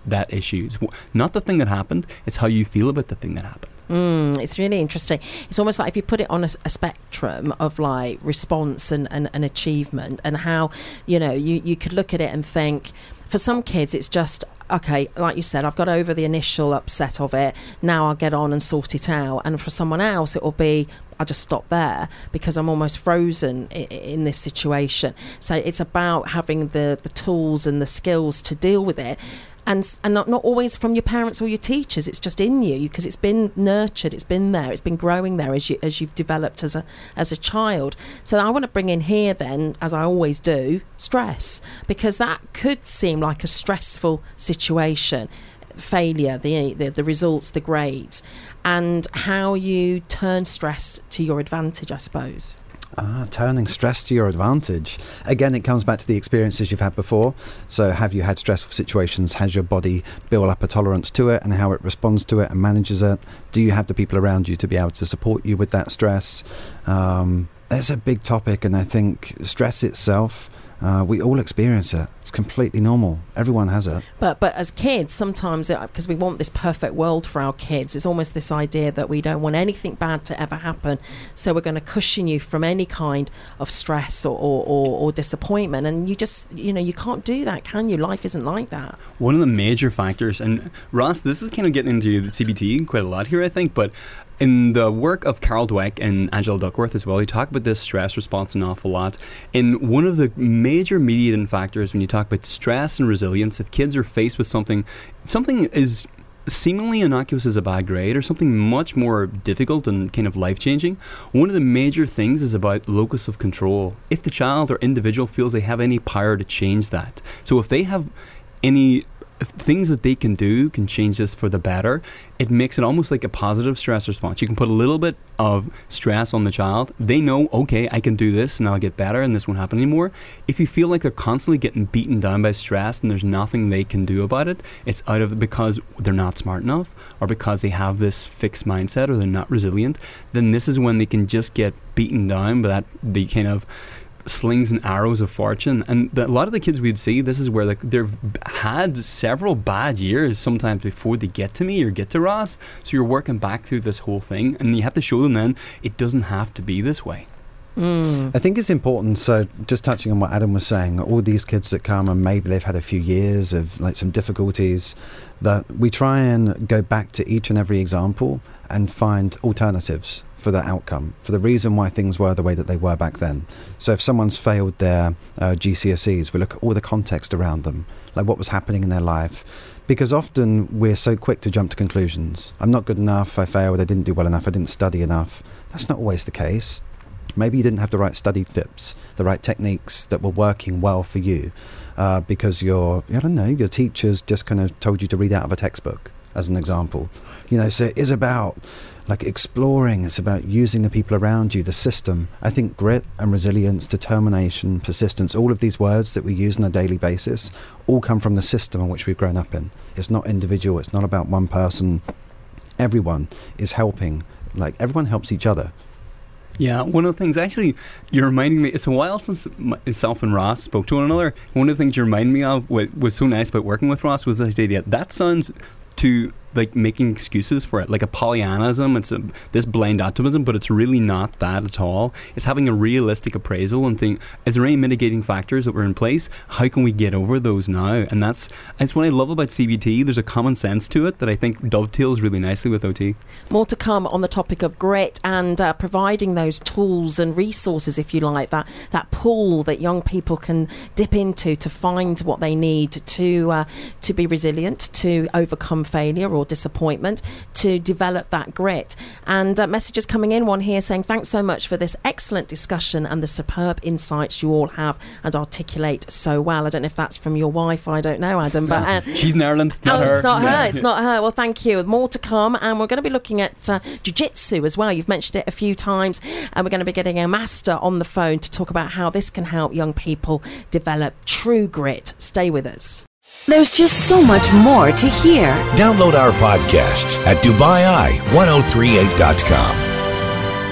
that issue. It's not the thing that happened, it's how you feel about the thing that happened. Mm, it's really interesting. It's almost like if you put it on a, a spectrum of like response and, and, and achievement, and how, you know, you, you could look at it and think, for some kids it's just, okay, like you said, I've got over the initial upset of it, now I'll get on and sort it out. And for someone else it will be, I just stop there because I'm almost frozen in, in this situation. So it's about having the, the tools and the skills to deal with it. And and not, not always from your parents or your teachers. It's just in you because it's been nurtured, it's been there, it's been growing there as you as you've developed as a as a child. So I want to bring in here then, as I always do, stress, because that could seem like a stressful situation. Failure, the, the the results, the grades, and how you turn stress to your advantage, I suppose. Ah, turning stress to your advantage. Again, it comes back to the experiences you've had before. So have you had stressful situations? Has your body built up a tolerance to it and how it responds to it and manages it? Do you have the people around you to be able to support you with that stress? Um, it's a big topic, and I think stress itself, Uh, we all experience it. It's completely normal. Everyone has it. But but as kids, sometimes, because we want this perfect world for our kids, it's almost this idea that we don't want anything bad to ever happen. So we're going to cushion you from any kind of stress or, or, or, or disappointment. And you just, you know, you can't do that, can you? Life isn't like that. One of the major factors, and Ross, this is kind of getting into the C B T quite a lot here, I think, but in the work of Carol Dweck and Angela Duckworth as well, you talk about this stress response an awful lot. And one of the major mediating factors when you talk about stress and resilience, if kids are faced with something, something is seemingly innocuous as a bad grade or something much more difficult and kind of life-changing, one of the major things is about locus of control. If the child or individual feels they have any power to change that. So if they have any things that they can do can change this for the better, it makes it almost like a positive stress response. You can put a little bit of stress on the child. They know, okay, I can do this and I'll get better and this won't happen anymore. If you feel like they're constantly getting beaten down by stress and there's nothing they can do about it, it's out of because they're not smart enough or because they have this fixed mindset or they're not resilient, then this is when they can just get beaten down by that, the kind of slings and arrows of fortune. And the, a lot of the kids we'd see, this is where the, they've had several bad years sometimes before they get to me or get to Ross. So you're working back through this whole thing and you have to show them then it doesn't have to be this way. Mm. I think it's important, so just touching on what Adam was saying, all these kids that come and maybe they've had a few years of like some difficulties, that we try and go back to each and every example and find alternatives for the outcome, for the reason why things were the way that they were back then. So if someone's failed their uh, G C S Es, we look at all the context around them, like what was happening in their life. Because often we're so quick to jump to conclusions. I'm not good enough, I failed, I didn't do well enough, I didn't study enough. That's not always the case. Maybe you didn't have the right study tips, the right techniques that were working well for you, uh, because your, I don't know, your teachers just kind of told you to read out of a textbook, as an example. You know, so it is about like exploring, it's about using the people around you, the system. I think grit and resilience, determination, persistence, all of these words that we use on a daily basis all come from the system in which we've grown up in. It's not individual, it's not about one person. Everyone is helping, like everyone helps each other. Yeah, one of the things, actually, you're reminding me, it's a while since myself and Ross spoke to one another. One of the things you remind me of, what was so nice about working with Ross was this idea, that sounds to like making excuses for it, like a Pollyannism. It's a, this blind optimism, but it's really not that at all. It's having a realistic appraisal and think, is there any mitigating factors that were in place? How can we get over those now? And that's that's what I love about C B T. There's a common sense to it that I think dovetails really nicely with O T. More to come on the topic of grit and uh, providing those tools and resources, if you like, that that pool that young people can dip into to find what they need to uh, to be resilient, to overcome failure or disappointment, to develop that grit. And uh, messages coming in, one here saying, thanks so much for this excellent discussion and the superb insights you all have and articulate so well. I don't know if that's from your wife, I don't know, Adam, but uh, she's in Ireland, not oh, her. it's not her, it's not her. Well, thank you. More to come, and we're going to be looking at uh, jiu-jitsu as well. You've mentioned it a few times, and we're going to be getting a master on the phone to talk about how this can help young people develop true grit. Stay with us. There's just so much more to hear. Download our podcasts at Dubai Eye ten thirty-eight dot com.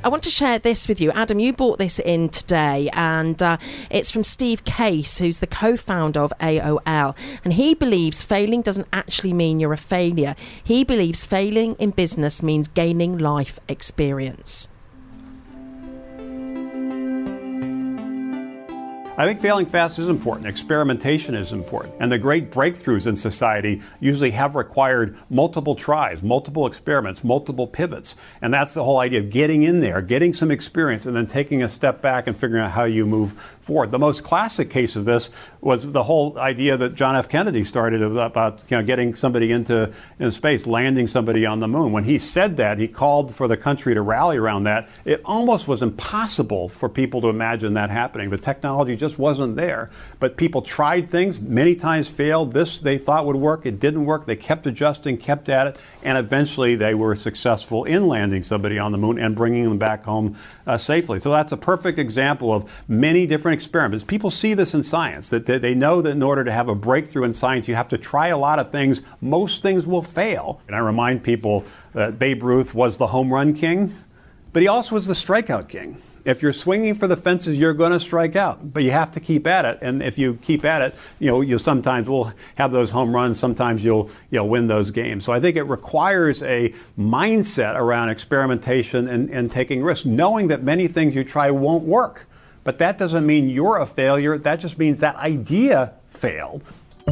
I want to share this with you. Adam, you brought this in today, and uh, it's from Steve Case, who's the co-founder of A O L. And he believes failing doesn't actually mean you're a failure. He believes failing in business means gaining life experience. I think failing fast is important. Experimentation is important. And the great breakthroughs in society usually have required multiple tries, multiple experiments, multiple pivots. And that's the whole idea of getting in there, getting some experience, and then taking a step back and figuring out how you move forward. The most classic case of this was the whole idea that John F. Kennedy started about, you know, getting somebody into, into space, landing somebody on the moon. When he said that, he called for the country to rally around that. It almost was impossible for people to imagine that happening. The technology just wasn't there. But people tried things, many times failed. This they thought would work. It didn't work. They kept adjusting, kept at it, and eventually they were successful in landing somebody on the moon and bringing them back home uh, safely. So that's a perfect example of many different experiments. People see this in science, that they, they know that in order to have a breakthrough in science, you have to try a lot of things. Most things will fail. And I remind people that Babe Ruth was the home run king, but he also was the strikeout king. If you're swinging for the fences, you're going to strike out, but you have to keep at it. And if you keep at it, you know, you sometimes will have those home runs. Sometimes you'll, you'll win those games. So I think it requires a mindset around experimentation and, and taking risks, knowing that many things you try won't work. But that doesn't mean you're a failure. That just means that idea failed.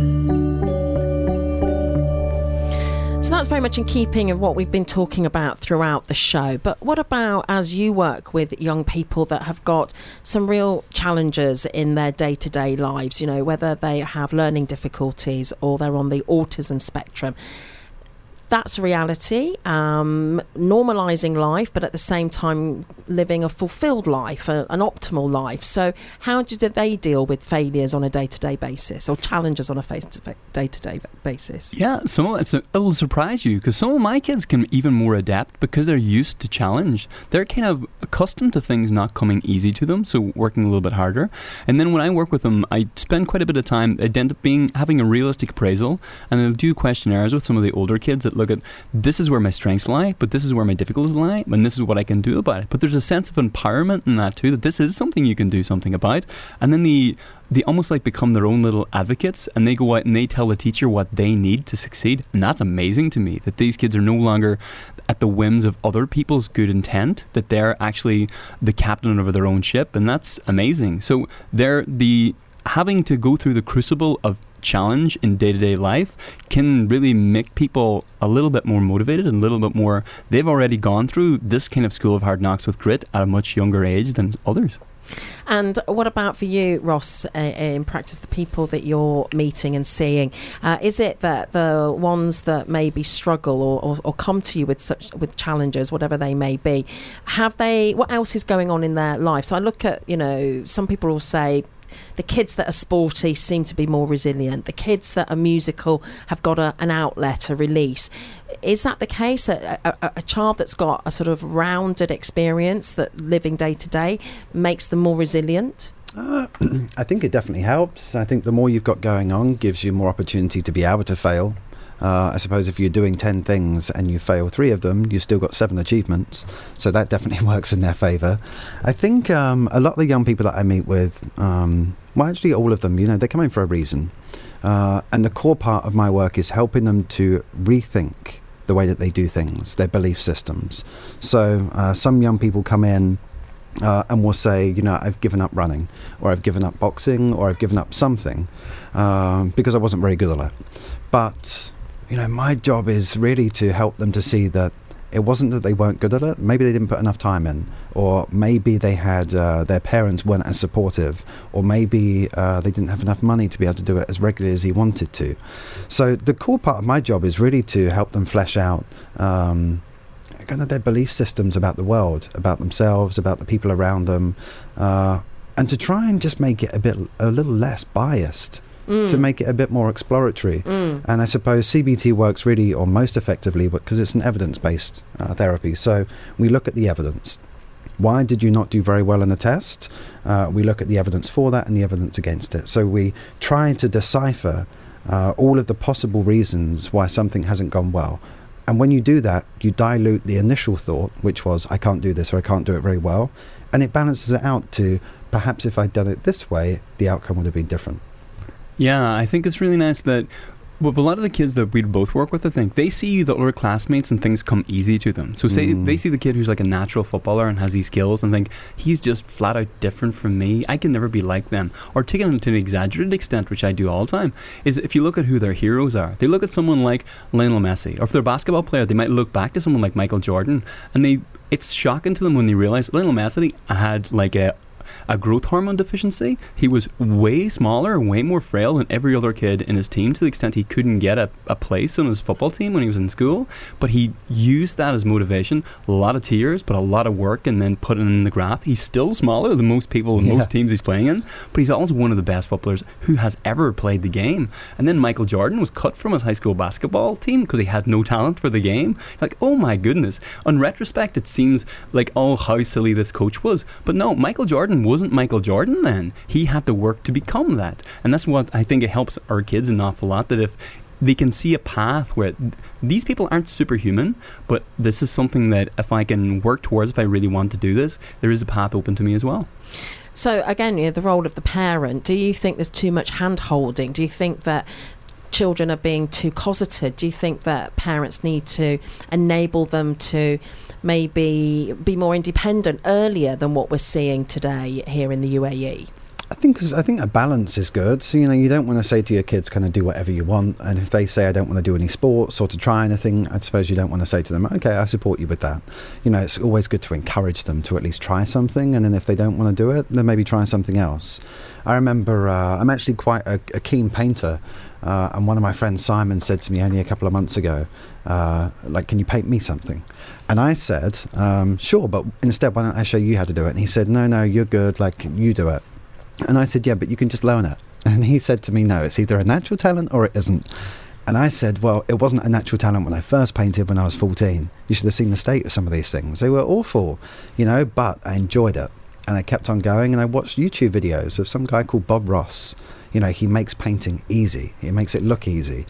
So that's very much in keeping of what we've been talking about throughout the show. But what about as you work with young people that have got some real challenges in their day-to-day lives, you know, whether they have learning difficulties or they're on the autism spectrum? That's a reality, um, normalising life, but at the same time living a fulfilled life, a, an optimal life. So how do they deal with failures on a day-to-day basis or challenges on a face-to-face, day-to-day basis? Yeah, some of it's a, it'll surprise you because some of my kids can be even more adept because they're used to challenge. They're kind of accustomed to things not coming easy to them, so working a little bit harder. And then when I work with them, I spend quite a bit of time ident- being, having a realistic appraisal, and I'll do questionnaires with some of the older kids that look at, this is where my strengths lie, but this is where my difficulties lie, and this is what I can do about it. But there's a sense of empowerment in that too, that this is something you can do something about. And then the they almost like become their own little advocates, and they go out and they tell the teacher what they need to succeed. And that's amazing to me, that these kids are no longer at the whims of other people's good intent, that they're actually the captain of their own ship, and that's amazing. So they're the having to go through the crucible of challenge in day-to-day life can really make people a little bit more motivated and a little bit more, they've already gone through this kind of school of hard knocks with grit at a much younger age than others. And what about for you, Ross, uh, in practice, the people that you're meeting and seeing? Uh, is it that the ones that maybe struggle or, or, or come to you with such with challenges, whatever they may be, have they, what else is going on in their life? So I look at, you know, some people will say, the kids that are sporty seem to be more resilient. The kids that are musical have got a, an outlet, a release. Is that the case? A, a, a child that's got a sort of rounded experience that living day to day makes them more resilient? Uh, I think it definitely helps. I think the more you've got going on gives you more opportunity to be able to fail. Uh, I suppose if you're doing ten things and you fail three of them, you've still got seven achievements. So that definitely works in their favour. I think um, a lot of the young people that I meet with, um, well, actually all of them, you know, they're coming for a reason. Uh, and the core part of my work is helping them to rethink the way that they do things, their belief systems. So uh, some young people come in Uh, and will say, you know, I've given up running, or I've given up boxing, or I've given up something um, because I wasn't very good at it. But, you know, my job is really to help them to see that it wasn't that they weren't good at it. Maybe they didn't put enough time in, or maybe they had uh, their parents weren't as supportive, or maybe uh, they didn't have enough money to be able to do it as regularly as he wanted to. So the core part of my job is really to help them flesh out um, kind of their belief systems about the world, about themselves, about the people around them, uh, and to try and just make it a bit, a little less biased, mm. to make it a bit more exploratory. Mm. And I suppose C B T works really, or most effectively, because it's an evidence-based uh, therapy. So we look at the evidence. Why did you not do very well in the test? Uh, we look at the evidence for that and the evidence against it. So we try to decipher uh, all of the possible reasons why something hasn't gone well. And when you do that, you dilute the initial thought, which was, I can't do this or I can't do it very well. And it balances it out to, perhaps if I'd done it this way, the outcome would have been different. Yeah, I think it's really nice that with a lot of the kids that we both work with, I think, they see the other classmates and things come easy to them. So say mm. they see the kid who's like a natural footballer and has these skills and think, he's just flat out different from me. I can never be like them. Or taken it to an exaggerated extent, which I do all the time, is if you look at who their heroes are, they look at someone like Lionel Messi. Or if they're a basketball player, they might look back to someone like Michael Jordan. And they it's shocking to them when they realize Lionel Messi had like a a growth hormone deficiency. He was way smaller, way more frail than every other kid in his team, to the extent he couldn't get a, a place on his football team when he was in school. But he used that as motivation. A lot of tears, but a lot of work, and then put it in the graft. He's still smaller than most people in yeah. most teams he's playing in, but he's also one of the best footballers who has ever played the game. And then Michael Jordan was cut from his high school basketball team because he had no talent for the game. Like, oh my goodness. On retrospect, it seems like, oh, how silly this coach was. But no, Michael Jordan wasn't Michael Jordan then. He had to work to become that. And that's what I think it helps our kids an awful lot, that if they can see a path where th- these people aren't superhuman, but this is something that if I can work towards, if I really want to do this, there is a path open to me as well. So again, you know, the role of the parent, do you think there's too much hand-holding? Do you think that children are being too cosseted? Do you think that parents need to enable them to maybe be more independent earlier than what we're seeing today here in the U A E? I think cause I think a balance is good. So, you know, you don't want to say to your kids, kind of do whatever you want. And if they say, I don't want to do any sports or to try anything, I suppose you don't want to say to them, okay, I support you with that. You know, it's always good to encourage them to at least try something. And then if they don't want to do it, then maybe try something else. I remember uh, I'm actually quite a, a keen painter. Uh, and one of my friends, Simon, said to me only a couple of months ago, uh, like, can you paint me something? And I said, um, sure, but instead, why don't I show you how to do it? And he said, no, no, you're good, like, you do it. And I said, yeah, but you can just learn it. And he said to me, no, it's either a natural talent or it isn't. And I said, well, it wasn't a natural talent when I first painted when I was fourteen. You should have seen the state of some of these things. They were awful, you know, but I enjoyed it. And I kept on going, and I watched YouTube videos of some guy called Bob Ross. You know, he makes painting easy. He makes it look easy.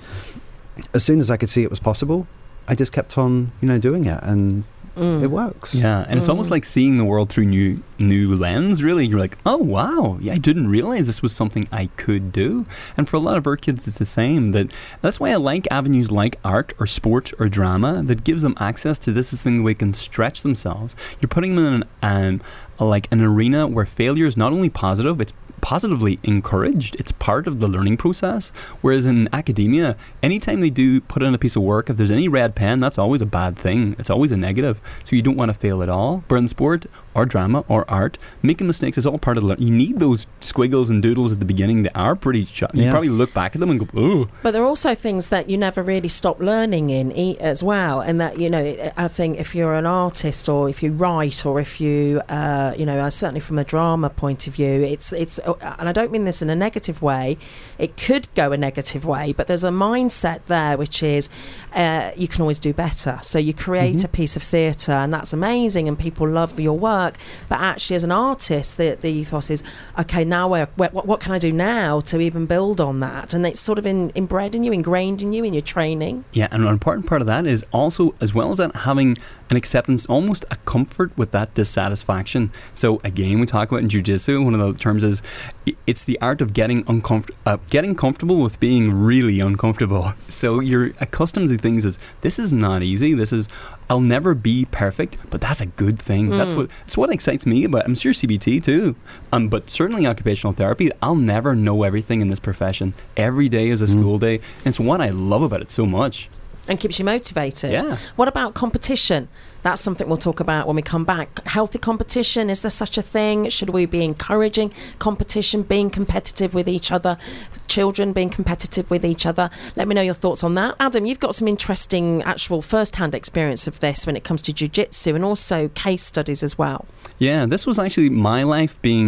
As soon as I could see it was possible, I just kept on, you know, doing it, and mm. it works. Yeah, and mm. it's almost like seeing the world through new new lens, really. You're like, oh, wow, yeah, I didn't realize this was something I could do. And for a lot of our kids, it's the same. That That's why I like avenues like art or sport or drama that gives them access to this is the thing that they can stretch themselves. You're putting them in an, um, like an arena where failure is not only positive, it's positively encouraged. It's part of the learning process. Whereas in academia, anytime they do put in a piece of work, if there's any red pen, that's always a bad thing. It's always a negative. So you don't want to fail at all. But in sport or drama or art, making mistakes is all part of the learning. You need those squiggles and doodles at the beginning. They are pretty shot. You yeah. probably look back at them and go, ooh. But there are also things that you never really stop learning in e- as well. And that, you know, I think if you're an artist or if you write or if you, uh, you know, certainly from a drama point of view, it's, it's, and I don't mean this in a negative way, it could go a negative way, but there's a mindset there which is uh, you can always do better. So you create mm-hmm. a piece of theatre and that's amazing and people love your work, but actually as an artist the, the ethos is, okay, now where, where, what, what can I do now to even build on that? And it's sort of in, inbred in you, ingrained in you, in your training. Yeah, and an important part of that is also, as well as that, having an acceptance, almost a comfort with that dissatisfaction. So again, we talk about in jiu-jitsu, one of the terms is it's the art of getting uncomfort- uh, getting comfortable with being really uncomfortable. So you're accustomed to things as, this is not easy, this is, I'll never be perfect, but that's a good thing. Mm. That's what that's what excites me about, I'm sure C B T too, um, but certainly occupational therapy. I'll never know everything in this profession. Every day is a school mm. day, and it's what I love about it so much. And keeps you motivated. Yeah. What about competition? That's something we'll talk about when we come back. Healthy competition, is there such a thing? Should we be encouraging competition, being competitive with each other, children being competitive with each other? Let me know your thoughts on that. Adam, you've got some interesting actual first-hand experience of this when it comes to jiu-jitsu and also case studies as well. Yeah, this was actually my life being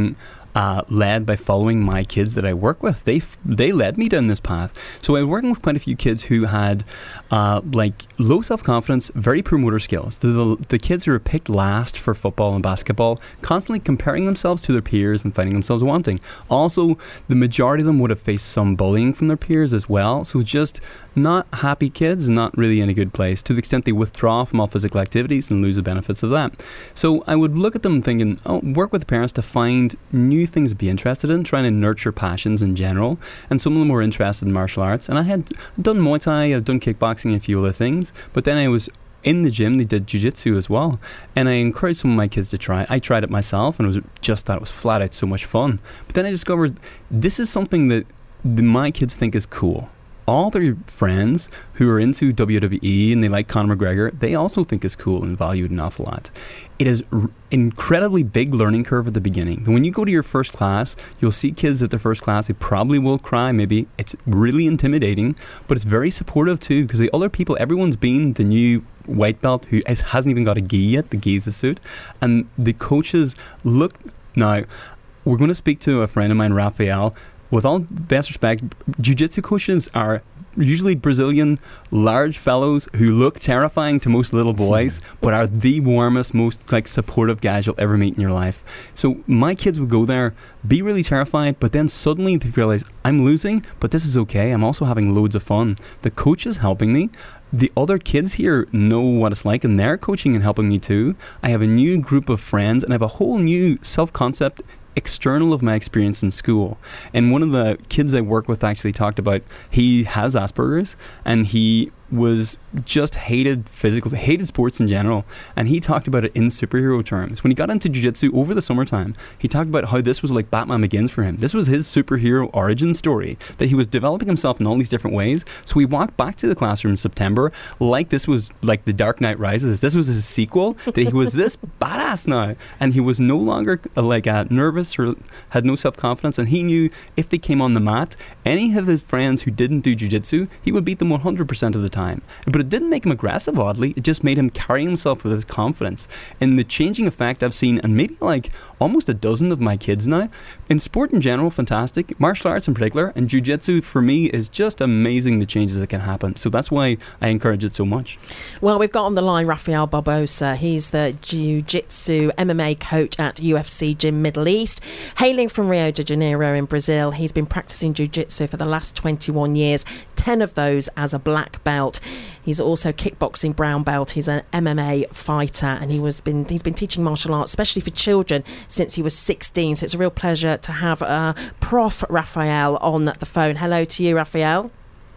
uh, led by following my kids that I work with. They f- they led me down this path. So I was working with quite a few kids who had uh, like low self-confidence, very poor motor skills. The, the, the kids who were picked last for football and basketball, constantly comparing themselves to their peers and finding themselves wanting. Also, the majority of them would have faced some bullying from their peers as well. So just not happy kids, not really in a good place, to the extent they withdraw from all physical activities and lose the benefits of that. So I would look at them thinking, oh, work with the parents to find new things to be interested in, trying to nurture passions in general. And some of them were interested in martial arts. And I had done Muay Thai, I'd done kickboxing and a few other things. But then I was in the gym, they did jiu-jitsu as well. And I encouraged some of my kids to try it. I tried it myself and it was just that it was flat out so much fun. But then I discovered this is something that the, my kids think is cool. All their friends who are into W W E and they like Conor McGregor, they also think is cool and valued an awful lot. It is r- incredibly big learning curve at the beginning. When you go to your first class, you'll see kids at their first class, they probably will cry maybe. It's really intimidating, but it's very supportive too, because the other people, everyone's been the new white belt who has, hasn't even got a gi yet, the gi's the suit, and the coaches look. Now, we're going to speak to a friend of mine, Raphael. With all best respect, jiu-jitsu coaches are usually Brazilian large fellows who look terrifying to most little boys, but are the warmest, most like supportive guys you'll ever meet in your life. So my kids would go there, be really terrified, but then suddenly they realize, I'm losing, but this is okay. I'm also having loads of fun. The coach is helping me. The other kids here know what it's like, and they're coaching and helping me too. I have a new group of friends, and I have a whole new self-concept external of my experience in school. And one of the kids I work with actually talked about, he has Asperger's and he was just hated physical, hated sports in general, and he talked about it in superhero terms. When he got into jiu-jitsu over the summertime, he talked about how this was like Batman Begins for him. This was his superhero origin story, that he was developing himself in all these different ways. So he walked back to the classroom in September like this was like The Dark Knight Rises. This was his sequel, that he was this badass now, and he was no longer uh, like uh, nervous or had no self-confidence, and he knew if they came on the mat, any of his friends who didn't do jiu-jitsu, he would beat them one hundred percent of the time. But it didn't make him aggressive, oddly. It just made him carry himself with his confidence. And the changing effect I've seen, and maybe like almost a dozen of my kids now, in sport in general, fantastic. Martial arts in particular, and jiu-jitsu for me is just amazing, the changes that can happen. So that's why I encourage it so much. Well, we've got on the line Rafael Barbosa. He's the jiu-jitsu M M A coach at U F C Gym Middle East. Hailing from Rio de Janeiro in Brazil, he's been practicing jiu-jitsu for the last twenty-one years, ten of those as a black belt. He's also kickboxing brown belt. He's an M M A fighter, and he was been he's been teaching martial arts, especially for children, since he was sixteen. So it's a real pleasure to have uh, Prof Rafael on the phone. Hello to you, Rafael.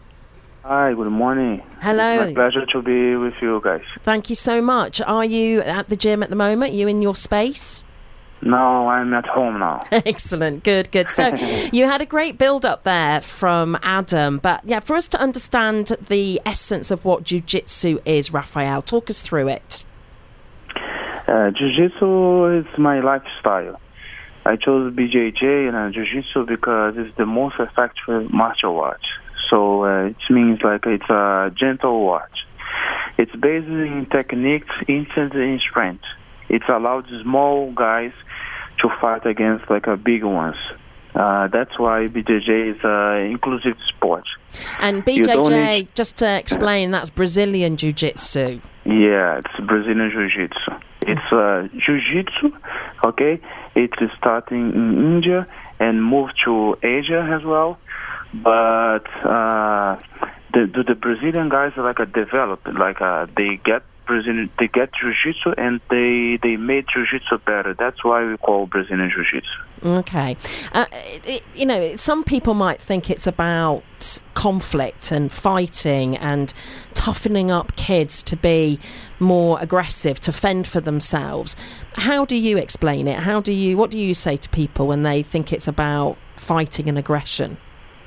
Hi, good morning. Hello. It's my pleasure to be with you guys. Thank you so much. Are you at the gym at the moment? Are you in your space? No, I'm at home now. Excellent. Good, good. So you had a great build-up there from Adam. But yeah, for us to understand the essence of what jiu-jitsu is, Rafael, talk us through it. Uh, jiu-jitsu is my lifestyle. I chose B J J and uh, jiu-jitsu because it's the most effective martial arts. So uh, it means like it's a gentle art. It's based in techniques, instinct, and strength. It allows small guys to fight against like a big ones. Uh, that's why B J J is an inclusive sport. And B J J, need... just to explain, that's Brazilian Jiu-Jitsu. Yeah, it's Brazilian Jiu-Jitsu. It's uh, Jiu-Jitsu, okay? It's starting in India and moved to Asia as well. But uh, the, the the Brazilian guys are like a developed, like a, they get Brazilian, they get jiu-jitsu and they they made jiu-jitsu better. That's why we call Brazilian jiu-jitsu. Okay, uh, it, you know, some people might think it's about conflict and fighting and toughening up kids to be more aggressive, to fend for themselves. How do you explain it? How do you? What do you say to people when they think it's about fighting and aggression?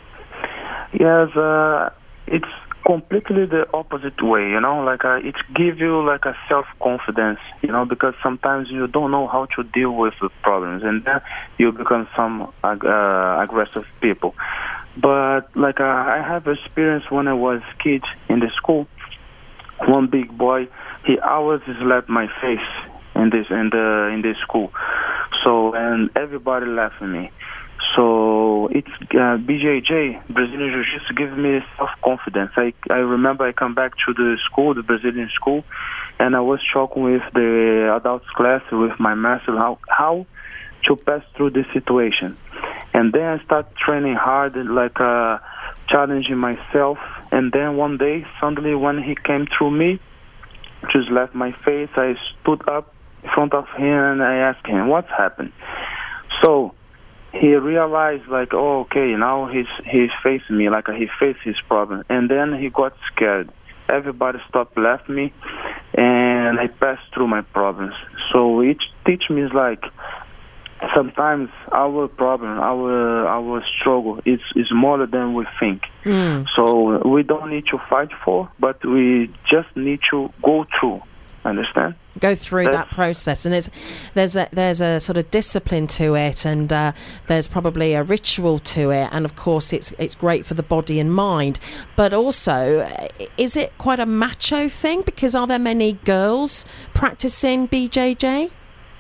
Yes, uh, it's completely the opposite way, you know, like uh, it gives you like a self-confidence, you know, because sometimes you don't know how to deal with the problems and then you become some uh, aggressive people. But like uh, I have experience when I was a kid in the school, one big boy, he always slapped my face in this in the in this school. So, and everybody laughed at me. So it's uh, B J J, Brazilian Jiu-Jitsu, gives me self-confidence. I, I remember I come back to the school, the Brazilian school, and I was talking with the adults class, with my master, how, how to pass through this situation. And then I start training hard, like uh, challenging myself. And then one day, suddenly when he came through me, just left my face, I stood up in front of him and I asked him, what's happened? So he realized, like, oh, okay, now he's he's facing me, like he faced his problem. And then he got scared. Everybody stopped laughing me, and I passed through my problems. So it teach me is like, sometimes our problem, our our struggle is, is more than we think. Mm. So we don't need to fight for, but we just need to go through. Understand? Go through That's, that process, and it's there's a there's a sort of discipline to it, and uh, there's probably a ritual to it, and of course it's it's great for the body and mind. But also, is it quite a macho thing? Because are there many girls practicing B J J?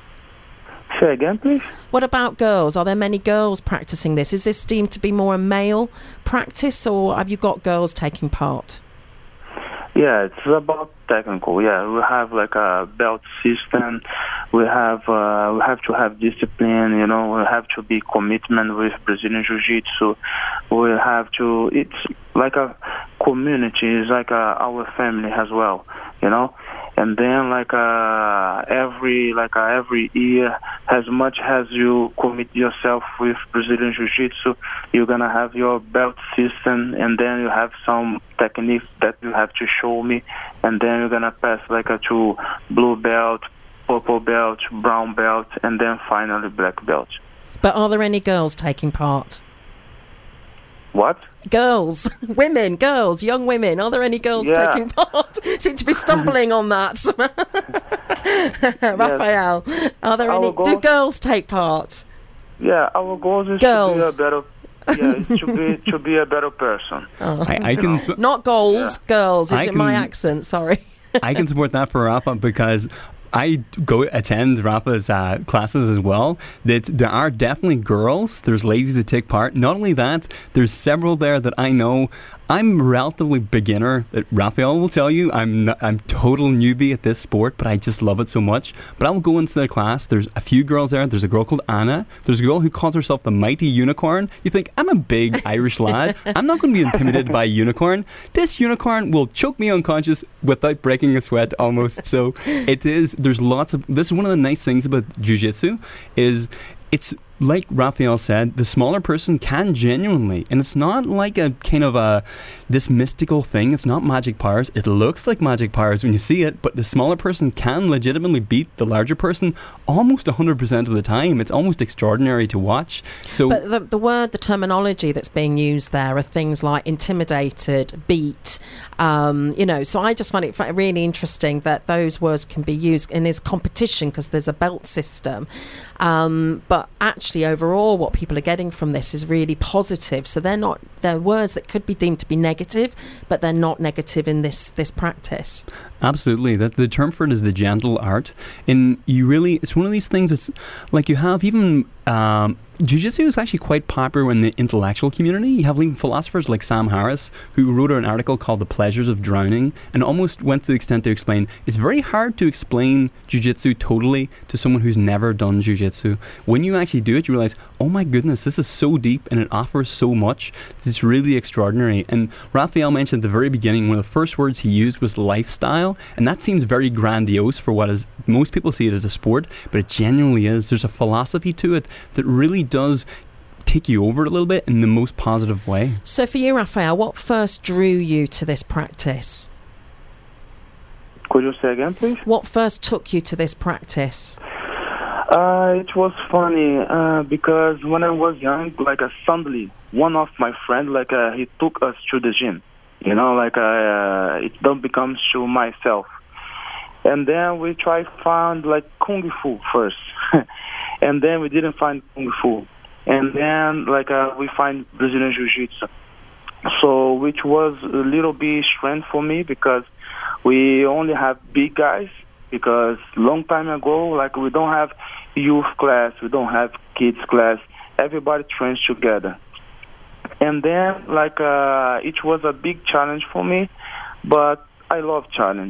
Say again, please. What about girls? Are there many girls practicing this? Is this deemed to be more a male practice, or have you got girls taking part? Yeah, it's about technical. Yeah, we have like a belt system. We have uh, we have to have discipline. You know, we have to be commitment with Brazilian Jiu-Jitsu. We have to. It's like a community. It's like a, our family as well. You know. And then, like uh, every like uh, every year, as much as you commit yourself with Brazilian Jiu-Jitsu, you're gonna have your belt system, and then you have some techniques that you have to show me, and then you're gonna pass like a to blue belt, purple belt, brown belt, and then finally black belt. But are there any girls taking part? What? Girls, women, girls, young women. Are there any girls yeah. taking part? Seem to be stumbling on that. Raphael, yes. Are there our any? Goals, do girls take part? Yeah, our goal is girls. to be a better. Yeah, to be to be a better person. Oh. I, I can sw- not goals, yeah. girls. Is I it can, my accent? Sorry. I can support that for Rafa because I go attend Rafa's uh, classes as well. That there are definitely girls. There's ladies that take part. Not only that, there's several there that I know. I'm relatively beginner. That Raphael will tell you, I'm not, I'm total newbie at this sport, but I just love it so much. But I'll go into their class. There's a few girls there. There's a girl called Anna. There's a girl who calls herself the Mighty Unicorn. You think, I'm a big Irish lad. I'm not going to be intimidated by a unicorn. This unicorn will choke me unconscious without breaking a sweat almost. So it is, there's lots of, this is one of the nice things about Jiu-Jitsu is it's, like Raphael said, the smaller person can genuinely, and it's not like a kind of a this mystical thing. It's not magic powers. It looks like magic powers when you see it, but the smaller person can legitimately beat the larger person almost one hundred percent of the time. It's almost extraordinary to watch. So, but the, the word, the terminology that's being used there are things like intimidated, beat, um, you know, so I just find it really interesting that those words can be used in this competition because there's a belt system. Um, but actually overall what people are getting from this is really positive. So they're not, they're words that could be deemed to be negative, but they're not negative in this this practice. Absolutely. That the term for it is the gentle art. And you really, it's one of these things that's like you have even um, Jiu-Jitsu is actually quite popular in the intellectual community. You have even philosophers like Sam Harris, who wrote an article called The Pleasures of Drowning, and almost went to the extent to explain it's very hard to explain Jiu-Jitsu totally to someone who's never done Jiu-Jitsu. When you actually do it, you realize, oh my goodness, this is so deep and it offers so much. It's really extraordinary. And Raphael mentioned at the very beginning, one of the first words he used was lifestyle, and that seems very grandiose for what is, most people see it as a sport, but it genuinely is. There's a philosophy to it that really does take you over a little bit in the most positive way. So for you, Raphael, what first drew you to this practice? Could you say again, please? What first took you to this practice? Uh, it was funny uh, because when I was young, like uh, suddenly one of my friends, like uh, he took us to the gym. You know, like uh, it don't become to myself. And then we try find like Kung Fu first. And then we didn't find Kung Fu. And then like uh, we find Brazilian Jiu-Jitsu. So which was a little bit strange for me because we only have big guys. Because long time ago, like we don't have youth class. We don't have kids class. Everybody trains together. And then, like, uh, it was a big challenge for me, but I love challenge.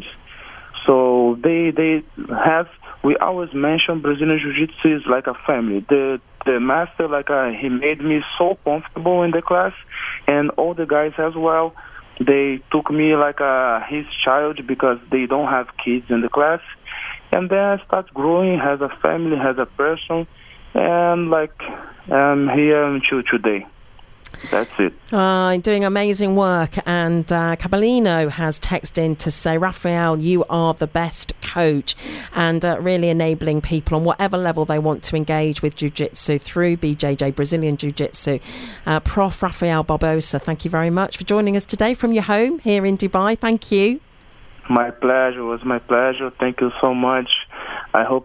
So they they have, we always mention Brazilian Jiu-Jitsu is like a family. The the master, like, uh, he made me so comfortable in the class, and all the guys as well. They took me like uh, his child because they don't have kids in the class. And then I start growing as a family, as a person, and like I'm here until today. That's it. Uh, doing amazing work. And uh, Caballino has texted in to say, Rafael, you are the best coach, and uh, really enabling people on whatever level they want to engage with Jiu-Jitsu through B J J, Brazilian Jiu-Jitsu. Uh, Prof Rafael Barbosa, thank you very much for joining us today from your home here in Dubai. Thank you. My pleasure. It was my pleasure. Thank you so much. I hope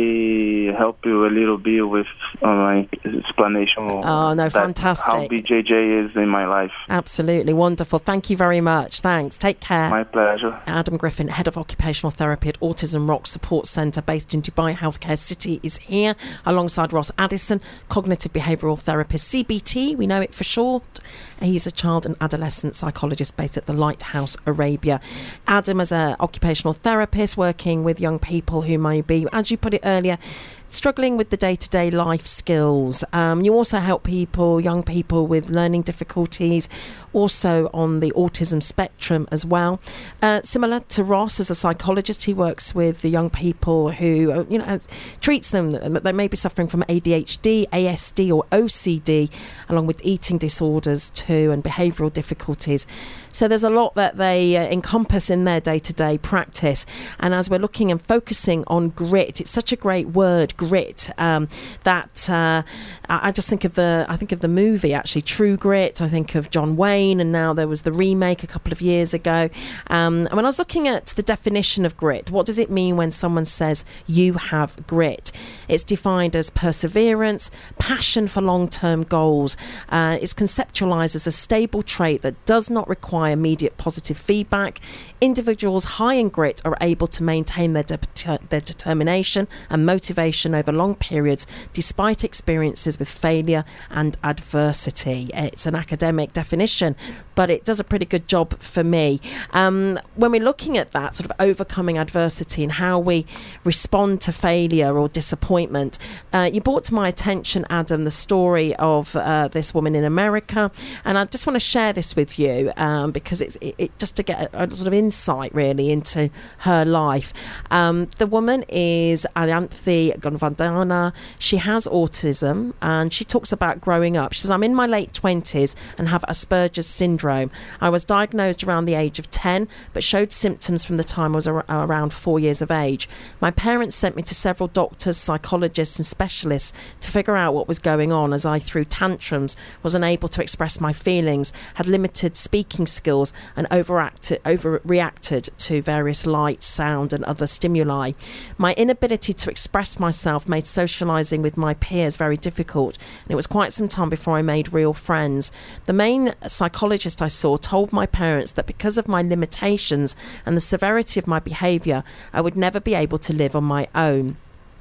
I help you a little bit with uh, my explanation. Oh, no, fantastic. How B J J is in my life. Absolutely wonderful. Thank you very much. Thanks. Take care. My pleasure. Adam Griffin, Head of Occupational Therapy at Autism Rock Support Centre based in Dubai Healthcare City, is here alongside Ross Addison, Cognitive Behavioural Therapist, C B T, we know it for short. He's a child and adolescent psychologist based at the Lighthouse Arabia. Adam, as an occupational therapist working with young people who may be, as you put it earlier, struggling with the day-to-day life skills. Um, you also help people, young people with learning difficulties, also on the autism spectrum as well. Uh, similar to Ross, as a psychologist, he works with the young people who, uh, you know, treats them, they may be suffering from A D H D, A S D or O C D, along with eating disorders too, and behavioural difficulties. So there's a lot that they uh, encompass in their day-to-day practice. And as we're looking and focusing on grit, it's such a great word, grit, um, that uh, I just think of the I think of the movie, actually, True Grit. I think of John Wayne, and now there was the remake a couple of years ago. Um, and when I was looking at the definition of grit, what does it mean when someone says you have grit? It's defined as perseverance, passion for long-term goals. Uh, it's conceptualised as a stable trait that does not require immediate positive feedback. Individuals high in grit are able to maintain their, de- their determination and motivation over long periods despite experiences with failure and adversity. It's an academic definition, but it does a pretty good job for me. Um, when we're looking at that sort of overcoming adversity and how we respond to failure or disappointment, uh, you brought to my attention, Adam, the story of uh, this woman in America, and I just want to share this with you um, because it's it, it, just to get a, a sort of insight really into her life. Um, the woman is Ayanthi Gonvandana. She has autism, and she talks about growing up. She says, I'm in my late twenties and have Asperger's syndrome. I was diagnosed around the age of ten, but showed symptoms from the time I was ar- around four years of age. My parents sent me to several doctors, psychologists and specialists to figure out what was going on, as I threw tantrums, was unable to express my feelings, had limited speaking skills, and overacted, overreacted to various light, sound and other stimuli. My inability to express myself made socialising with my peers very difficult, and it was quite some time before I made real friends. The main psychologist I saw told my parents that because of my limitations and the severity of my behaviour, I would never be able to live on my own.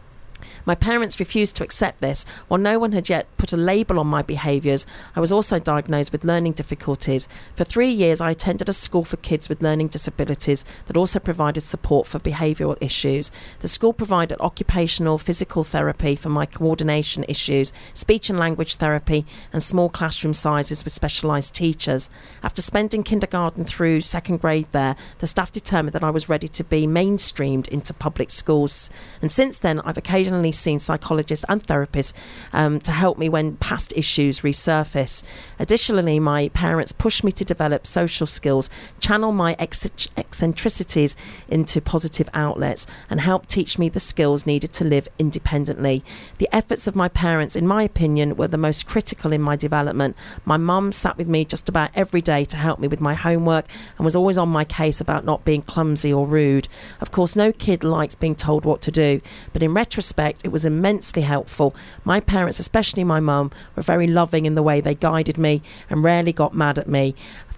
My parents refused to accept this. While no one had yet put a label on my behaviours, I was also diagnosed with learning difficulties. For three years, I attended a school for kids with learning disabilities that also provided support for behavioural issues. The school provided occupational physical therapy for my coordination issues, speech and language therapy, and small classroom sizes with specialised teachers. After spending kindergarten through second grade there, the staff determined that I was ready to be mainstreamed into public schools. And since then, I've occasionally seen psychologists and therapists um, to help me when past issues resurface. Additionally, my parents pushed me to develop social skills, channel my ex- eccentricities into positive outlets, and help teach me the skills needed to live independently. The efforts of my parents, in my opinion, were the most critical in my development. My mum sat with me just about every day to help me with my homework and was always on my case about not being clumsy or rude. Of course, no kid likes being told what to do, but in retrospect, it was immensely helpful. My parents, especially my mum, were very loving in the way they guided me and rarely got mad at me.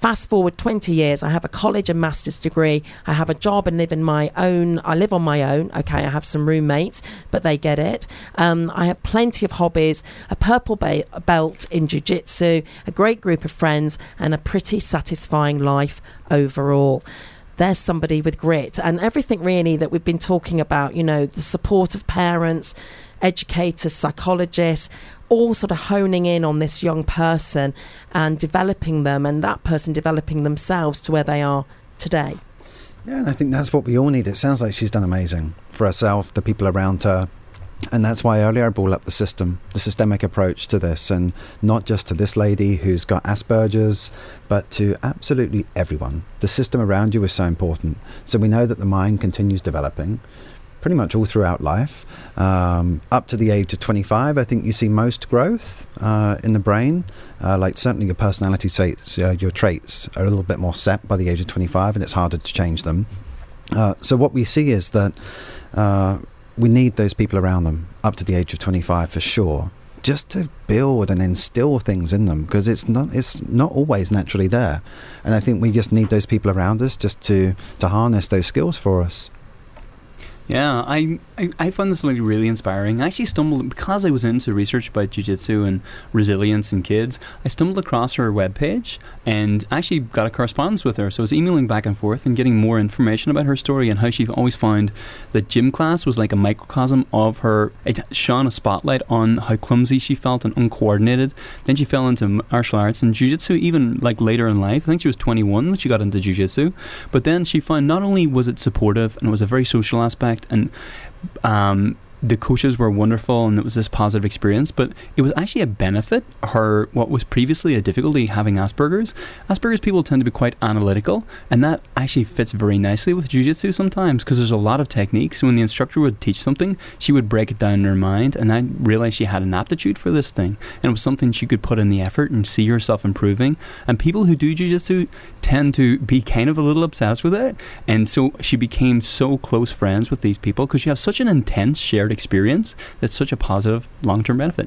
Fast forward twenty years, I have a college and master's degree. I have a job and live in my own. I live on my own. Okay, I have some roommates, but they get it. Um, I have plenty of hobbies, a purple ba- belt in jiu-jitsu, a great group of friends, and a pretty satisfying life overall. There's somebody with grit, and everything really that we've been talking about, you know, the support of parents, educators, psychologists, all sort of honing in on this young person and developing them, and that person developing themselves to where they are today. Yeah, and I think that's what we all need. It sounds like she's done amazing for herself, the people around her. And that's why earlier I brought up the system, the systemic approach to this, and not just to this lady who's got Asperger's, but to absolutely everyone. The system around you is so important. So we know that the mind continues developing pretty much all throughout life. Um, up to the age of twenty-five, I think you see most growth uh, in the brain. Uh, like certainly your personality traits, uh, your traits are a little bit more set by the age of twenty-five, and it's harder to change them. Uh, so what we see is that uh, we need those people around them up to the age of twenty-five for sure, just to build and instill things in them, because it's not it's not always naturally there. And I think we just need those people around us just to, to harness those skills for us. Yeah, I, I, I found this lady really inspiring. I actually stumbled, because I was into research about jiu-jitsu and resilience in kids, I stumbled across her webpage and actually got a correspondence with her. So I was emailing back and forth and getting more information about her story and how she always found that gym class was like a microcosm of her. It shone a spotlight on how clumsy she felt and uncoordinated. Then she fell into martial arts and jiu-jitsu even like later in life. I think she was twenty-one when she got into jiu-jitsu. But then she found not only was it supportive and it was a very social aspect, and um, the coaches were wonderful and it was this positive experience, but it was actually a benefit. Her, what was previously a difficulty, having Asperger's. Asperger's people tend to be quite analytical, and that actually fits very nicely with jiu-jitsu sometimes, because there's a lot of techniques. When the instructor would teach something, she would break it down in her mind, and I realized she had an aptitude for this thing, and it was something she could put in the effort and see herself improving. And people who do jiu-jitsu tend to be kind of a little obsessed with it, and so she became so close friends with these people because you have such an intense shared experience that's such a positive long-term benefit.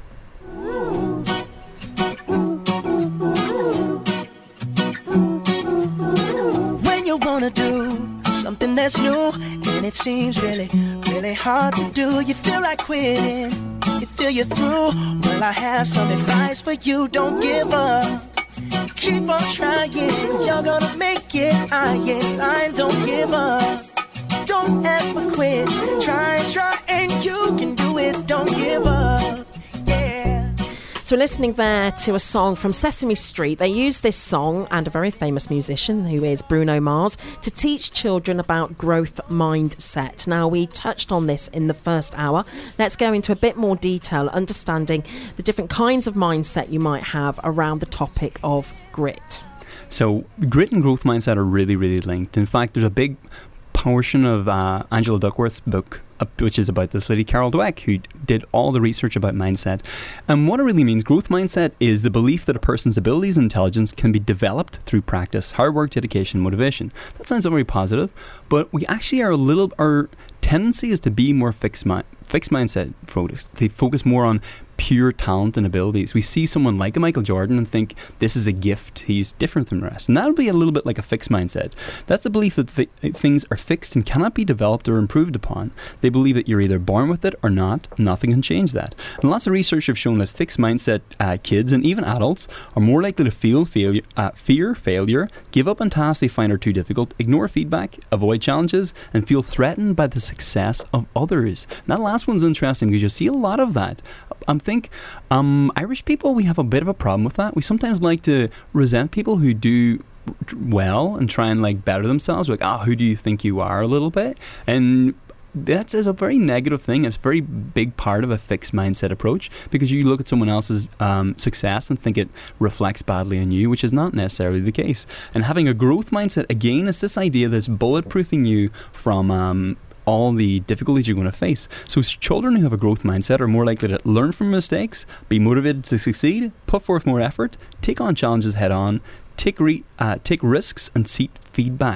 When you wanna do something that's new and it seems really, really hard to do, you feel like quitting, you feel you're through. Well, I have some advice for you: don't give up. Keep on trying, you're gonna make it. I ain't lying, don't give up. Don't ever quit. Try, try, and you can do it. Don't give up. Yeah. So we're listening there to a song from Sesame Street. They use this song and a very famous musician who is Bruno Mars to teach children about growth mindset. Now, we touched on this in the first hour. Let's go into a bit more detail, understanding the different kinds of mindset you might have around the topic of grit. So grit and growth mindset are really, really linked. In fact, there's a big portion of uh, Angela Duckworth's book, uh, which is about this lady, Carol Dweck, who did all the research about mindset. And what it really means, growth mindset, is the belief that a person's abilities and intelligence can be developed through practice, hard work, dedication, motivation. That sounds very positive, but we actually are a little, our tendency is to be more fixed, mi- fixed mindset focused. They focus more on pure talent and abilities. We see someone like a Michael Jordan and think this is a gift, he's different than the rest. And that would be a little bit like a fixed mindset. That's the belief that th- things are fixed and cannot be developed or improved upon. They believe that you're either born with it or not. Nothing can change that. And lots of research have shown that fixed mindset uh, kids and even adults are more likely to feel failure, uh, fear failure, give up on tasks they find are too difficult, ignore feedback, avoid challenges, and feel threatened by the success of others. And that last one's interesting because you see a lot of that. I think um, Irish people, we have a bit of a problem with that. We sometimes like to resent people who do well and try and like better themselves. We're like, ah, oh, who do you think you are, a little bit? And that is a very negative thing. It's a very big part of a fixed mindset approach, because you look at someone else's um, success and think it reflects badly on you, which is not necessarily the case. And having a growth mindset, again, is this idea that's bulletproofing you from um, all the difficulties you're going to face. So children who have a growth mindset are more likely to learn from mistakes, be motivated to succeed, put forth more effort, take on challenges head on, take re- uh, take risks, and seek feedback.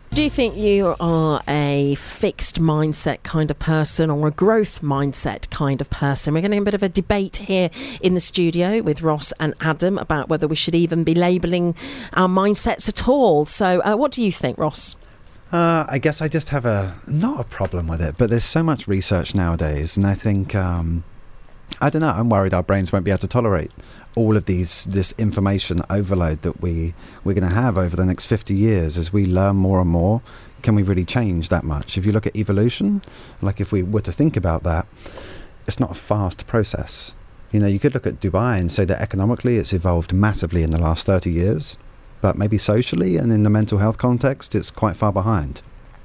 Do you think you are a fixed mindset kind of person or a growth mindset kind of person? We're getting a bit of a debate here in the studio with Ross and Adam about whether we should even be labelling our mindsets at all. So uh, what do you think, Ross? Uh, I guess I just have a, not a problem with it, but there's so much research nowadays, and I think, um, I don't know, I'm worried our brains won't be able to tolerate all of these this information overload that we we're going to have over the next fifty years as we learn more and more. Can we really change that much? If you look at evolution, like if we were to think about that, it's not a fast process. You know, you could look at Dubai and say that economically it's evolved massively in the last thirty years, but maybe socially and in the mental health context it's quite far behind.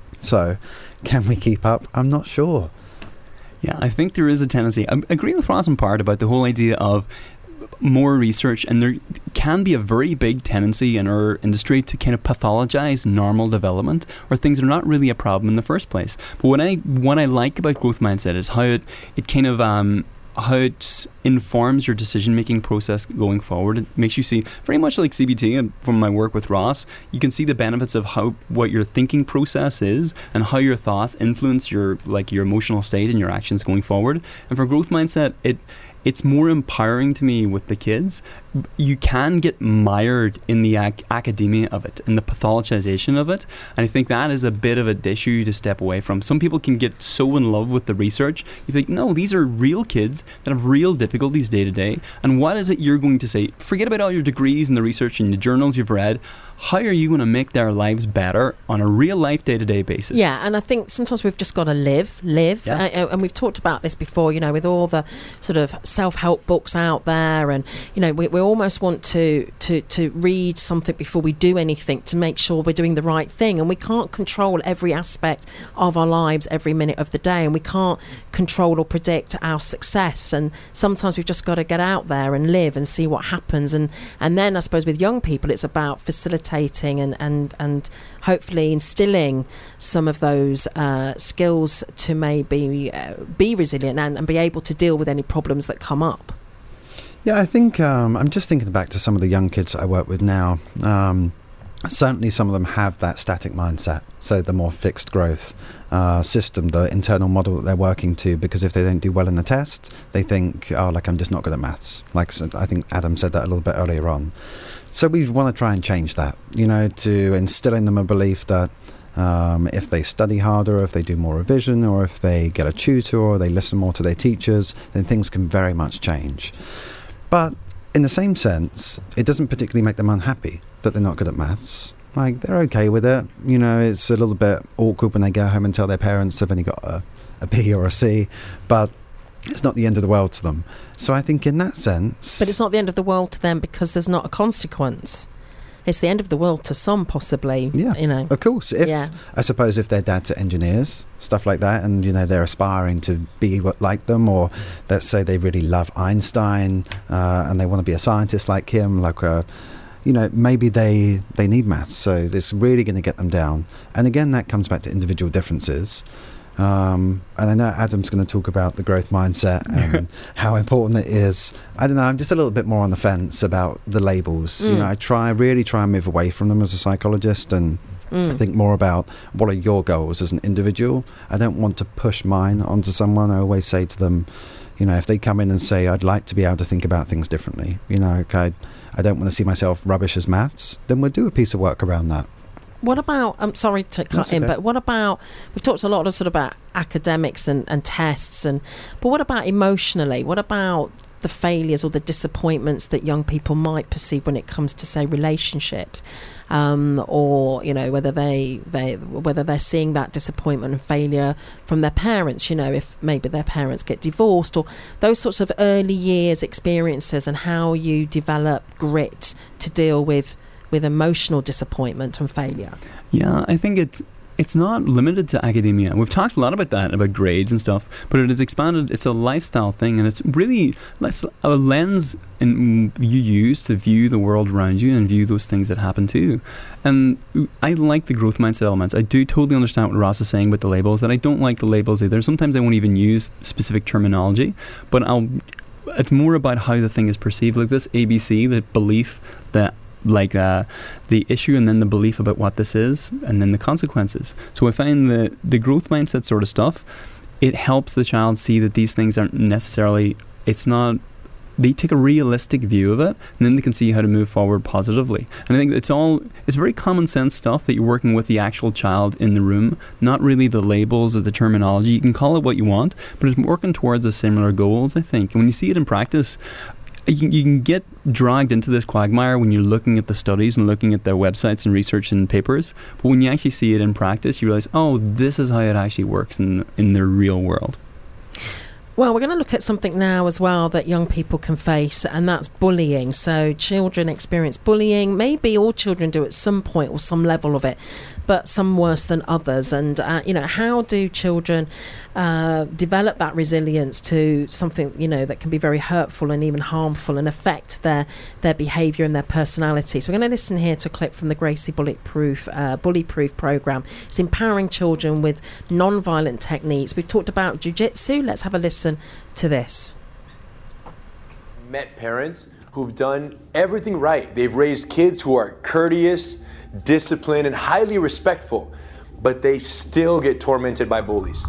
So can we keep up? I'm not sure. Yeah, I think there is a tendency. I agree with Ross in part about the whole idea of more research, and there can be a very big tendency in our industry to kind of pathologize normal development or things that are not really a problem in the first place. But what I what I like about growth mindset is how it, it kind of um, how it informs your decision-making process going forward. It makes you see, very much like C B T, and from my work with Ross, you can see the benefits of how what your thinking process is and how your thoughts influence your like your emotional state and your actions going forward. And for growth mindset, it it's more empowering to me with the kids. You can get mired in the ac- academia of it, in the pathologization of it, and I think that is a bit of a issue to step away from. Some people can get so in love with the research. You think, no, these are real kids that have real difficulties day to day, and what is it you're going to say? Forget about all your degrees and the research and the journals you've read. How are you going to make their lives better on a real life day-to-day basis? Yeah, and I think sometimes we've just got to live, live. Yeah. Uh, and we've talked about this before, you know, with all the sort of self-help books out there, and, you know, we, we almost want to, to, to read something before we do anything to make sure we're doing the right thing. And we can't control every aspect of our lives every minute of the day, and we can't control or predict our success. And sometimes we've just got to get out there and live and see what happens. And, and then I suppose with young people, it's about facilitating and, and, and hopefully instilling some of those uh, skills to maybe uh, be resilient and, and be able to deal with any problems that come up. Yeah, I think um, I'm just thinking back to some of the young kids I work with now. Um, certainly some of them have that static mindset, so the more fixed growth uh, system, the internal model that they're working to, because if they don't do well in the test, they think, oh, like I'm just not good at maths. Like I think Adam said that a little bit earlier on. So we want to try and change that, you know, to instill in them a belief that um, if they study harder, if they do more revision, or if they get a tutor, or they listen more to their teachers, then things can very much change. But in the same sense, it doesn't particularly make them unhappy that they're not good at maths. Like, they're okay with it. You know, it's a little bit awkward when they go home and tell their parents they've only got a, a B or a C, but it's not the end of the world to them. So I think in that sense... But it's not the end of the world to them because there's not a consequence. It's the end of the world to some, possibly. Yeah, you know. Of course. If, yeah. I suppose if their dads are engineers, stuff like that, and, you know, they're aspiring to be what, like them, or let's say they really love Einstein uh, and they want to be a scientist like him, like a... You know, maybe they, they need maths, so it's really going to get them down. And again, that comes back to individual differences. Um, and I know Adam's going to talk about the growth mindset and how important it is. I don't know, I'm just a little bit more on the fence about the labels. Mm. You know, I try, really try and move away from them as a psychologist, and mm. I think more about what are your goals as an individual. I don't want to push mine onto someone. I always say to them, you know, if they come in and say, I'd like to be able to think about things differently, you know, okay, I don't want to see myself rubbish as maths, then we'll do a piece of work around that. What about, I'm sorry to cut That's in, okay. but what about, we've talked a lot of sort of about academics and, and tests, and but what about emotionally? What about the failures or the disappointments that young people might perceive when it comes to, say, relationships, um, or, you know, whether they, they whether they're seeing that disappointment and failure from their parents, you know, if maybe their parents get divorced, or those sorts of early years experiences, and how you develop grit to deal with with emotional disappointment and failure. Yeah, I think it's it's not limited to academia. We've talked a lot about that, about grades and stuff, but it is expanded. It's a lifestyle thing, and it's really less a lens in, you use to view the world around you and view those things that happen to you. And I like the growth mindset elements. I do totally understand what Ross is saying about the labels, that I don't like the labels either. Sometimes I won't even use specific terminology, but I'll. It's more about how the thing is perceived, like this A B C, the belief that like uh, the issue and then the belief about what this is and then the consequences. So I find that the growth mindset sort of stuff, it helps the child see that these things aren't necessarily, it's not, they take a realistic view of it, and then they can see how to move forward positively. And I think it's all, it's very common sense stuff that you're working with the actual child in the room, not really the labels or the terminology. You can call it what you want, but it's working towards the similar goals, I think. And when you see it in practice, you, you can get dragged into this quagmire when you're looking at the studies and looking at their websites and research and papers. But when you actually see it in practice, you realize, oh, this is how it actually works in in the real world. Well, we're going to look at something now as well that young people can face, and that's bullying. So children experience bullying. Maybe all children do at some point or some level of it, but some worse than others. And, uh, you know, how do children uh, develop that resilience to something, you know, that can be very hurtful and even harmful and affect their, their behaviour and their personality? So we're going to listen here to a clip from the Gracie Bulletproof, uh, Bully-Proof programme. It's empowering children with non-violent techniques. We've talked about jiu-jitsu. Let's have a listen to this. Met parents who've done everything right. They've raised kids who are courteous, disciplined, and highly respectful, but they still get tormented by bullies.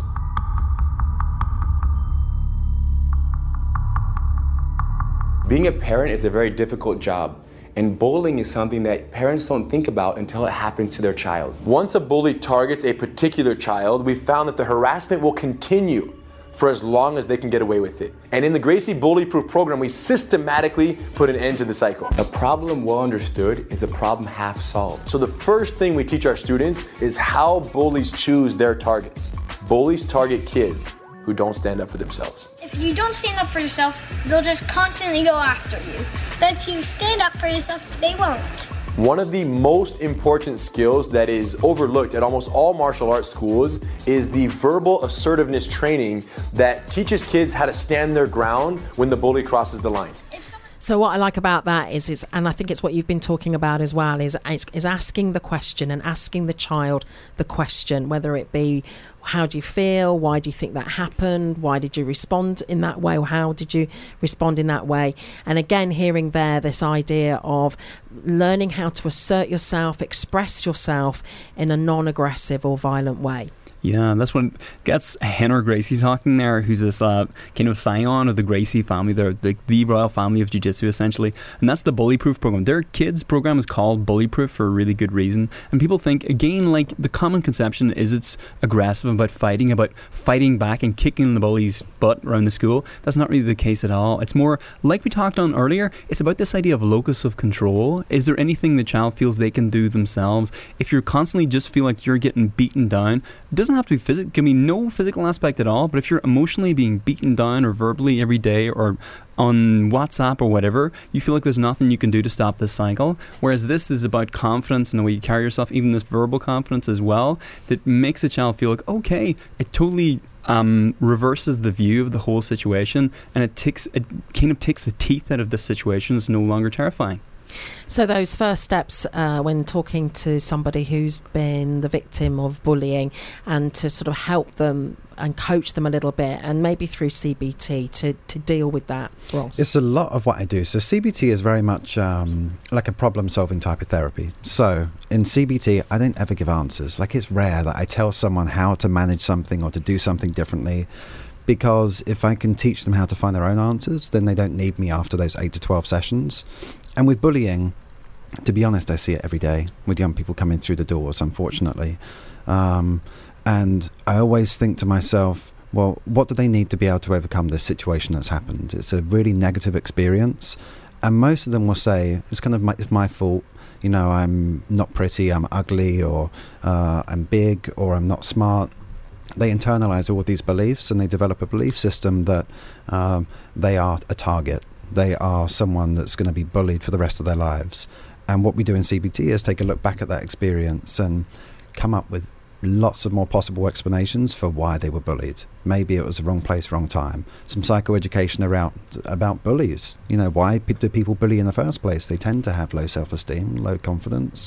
Being a parent is a very difficult job, and bullying is something that parents don't think about until it happens to their child. Once a bully targets a particular child, we found that the harassment will continue for as long as they can get away with it. And in the Gracie Bully-Proof program, we systematically put an end to the cycle. A problem well understood is a problem half solved. So the first thing we teach our students is how bullies choose their targets. Bullies target kids who don't stand up for themselves. If you don't stand up for yourself, they'll just constantly go after you. But if you stand up for yourself, they won't. One of the most important skills that is overlooked at almost all martial arts schools is the verbal assertiveness training that teaches kids how to stand their ground when the bully crosses the line. So what I like about that is, is, and I think it's what you've been talking about as well, is, is is asking the question and asking the child the question, whether it be, how do you feel? Why do you think that happened? Why did you respond in that way? Or how did you respond in that way? And again, hearing there this idea of learning how to assert yourself, express yourself in a non-aggressive or violent way. Yeah, that's what gets Henry Gracie talking there, who's this uh, kind of scion of the Gracie family. They're the, the royal family of jiu-jitsu, essentially. And that's the Bully-Proof program. Their kids program is called Bully-Proof for a really good reason. And people think, again, like the common conception is it's aggressive, about fighting, about fighting back and kicking the bully's butt around the school. That's not really the case at all. It's more, like we talked on earlier, it's about this idea of locus of control. Is there anything the child feels they can do themselves? If you're constantly just feel like you're getting beaten down, it doesn't have to be physical, can be no physical aspect at all, but if you're emotionally being beaten down or verbally every day or on WhatsApp or whatever, you feel like there's nothing you can do to stop this cycle. Whereas this is about confidence and the way you carry yourself, even this verbal confidence as well, that makes a child feel like, okay, it totally um, reverses the view of the whole situation, and it takes it kind of takes the teeth out of this situation. It's no longer terrifying. So those first steps uh, when talking to somebody who's been the victim of bullying, and to sort of help them and coach them a little bit, and maybe through C B T to, to deal with that, Ross. It's a lot of what I do. So C B T is very much um, like a problem-solving type of therapy. So in C B T, I don't ever give answers. Like, it's rare that I tell someone how to manage something or to do something differently, because if I can teach them how to find their own answers, then they don't need me after those eight to twelve sessions. And with bullying, to be honest, I see it every day with young people coming through the doors, unfortunately. Um, and I always think to myself, well, what do they need to be able to overcome this situation that's happened? It's a really negative experience. And most of them will say, it's kind of my, it's my fault. You know, I'm not pretty, I'm ugly, or uh, I'm big, or I'm not smart. They internalize all of these beliefs, and they develop a belief system that um, they are a target. They are someone that's going to be bullied for the rest of their lives. And what we do in C B T is take a look back at that experience and come up with lots of more possible explanations for why they were bullied. Maybe it was the wrong place, wrong time. Some psychoeducation around about bullies. You know, why do people bully in the first place? They tend to have low self-esteem, low confidence,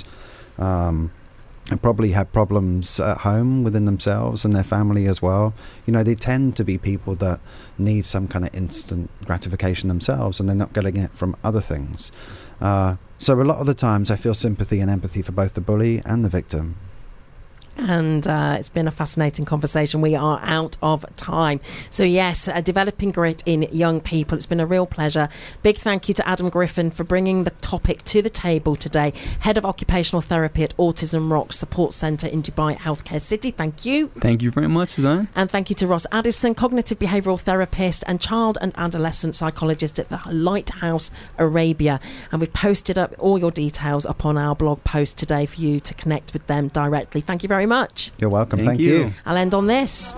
um, and probably have problems at home within themselves and their family as well. You know, they tend to be people that need some kind of instant gratification themselves, and they're not getting it from other things. Uh, So a lot of the times I feel sympathy and empathy for both the bully and the victim. And uh, it's been a fascinating conversation. We are out of time. So yes, uh, developing grit in young people. It's been a real pleasure. Big thank you to Adam Griffin for bringing the topic to the table today. Head of Occupational Therapy at Autism Rocks Support Centre in Dubai Healthcare City. Thank you. Thank you very much, Suzanne. And thank you to Ross Addison, Cognitive Behavioural Therapist and Child and Adolescent Psychologist at the Lighthouse Arabia. And we've posted up all your details up on our blog post today for you to connect with them directly. Thank you very much. You're welcome. Thank, Thank you. you. I'll end on this.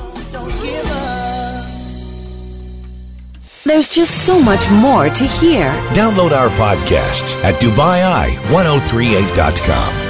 There's just so much more to hear. Download our podcasts at Dubai Eye ten thirty-eight dot com.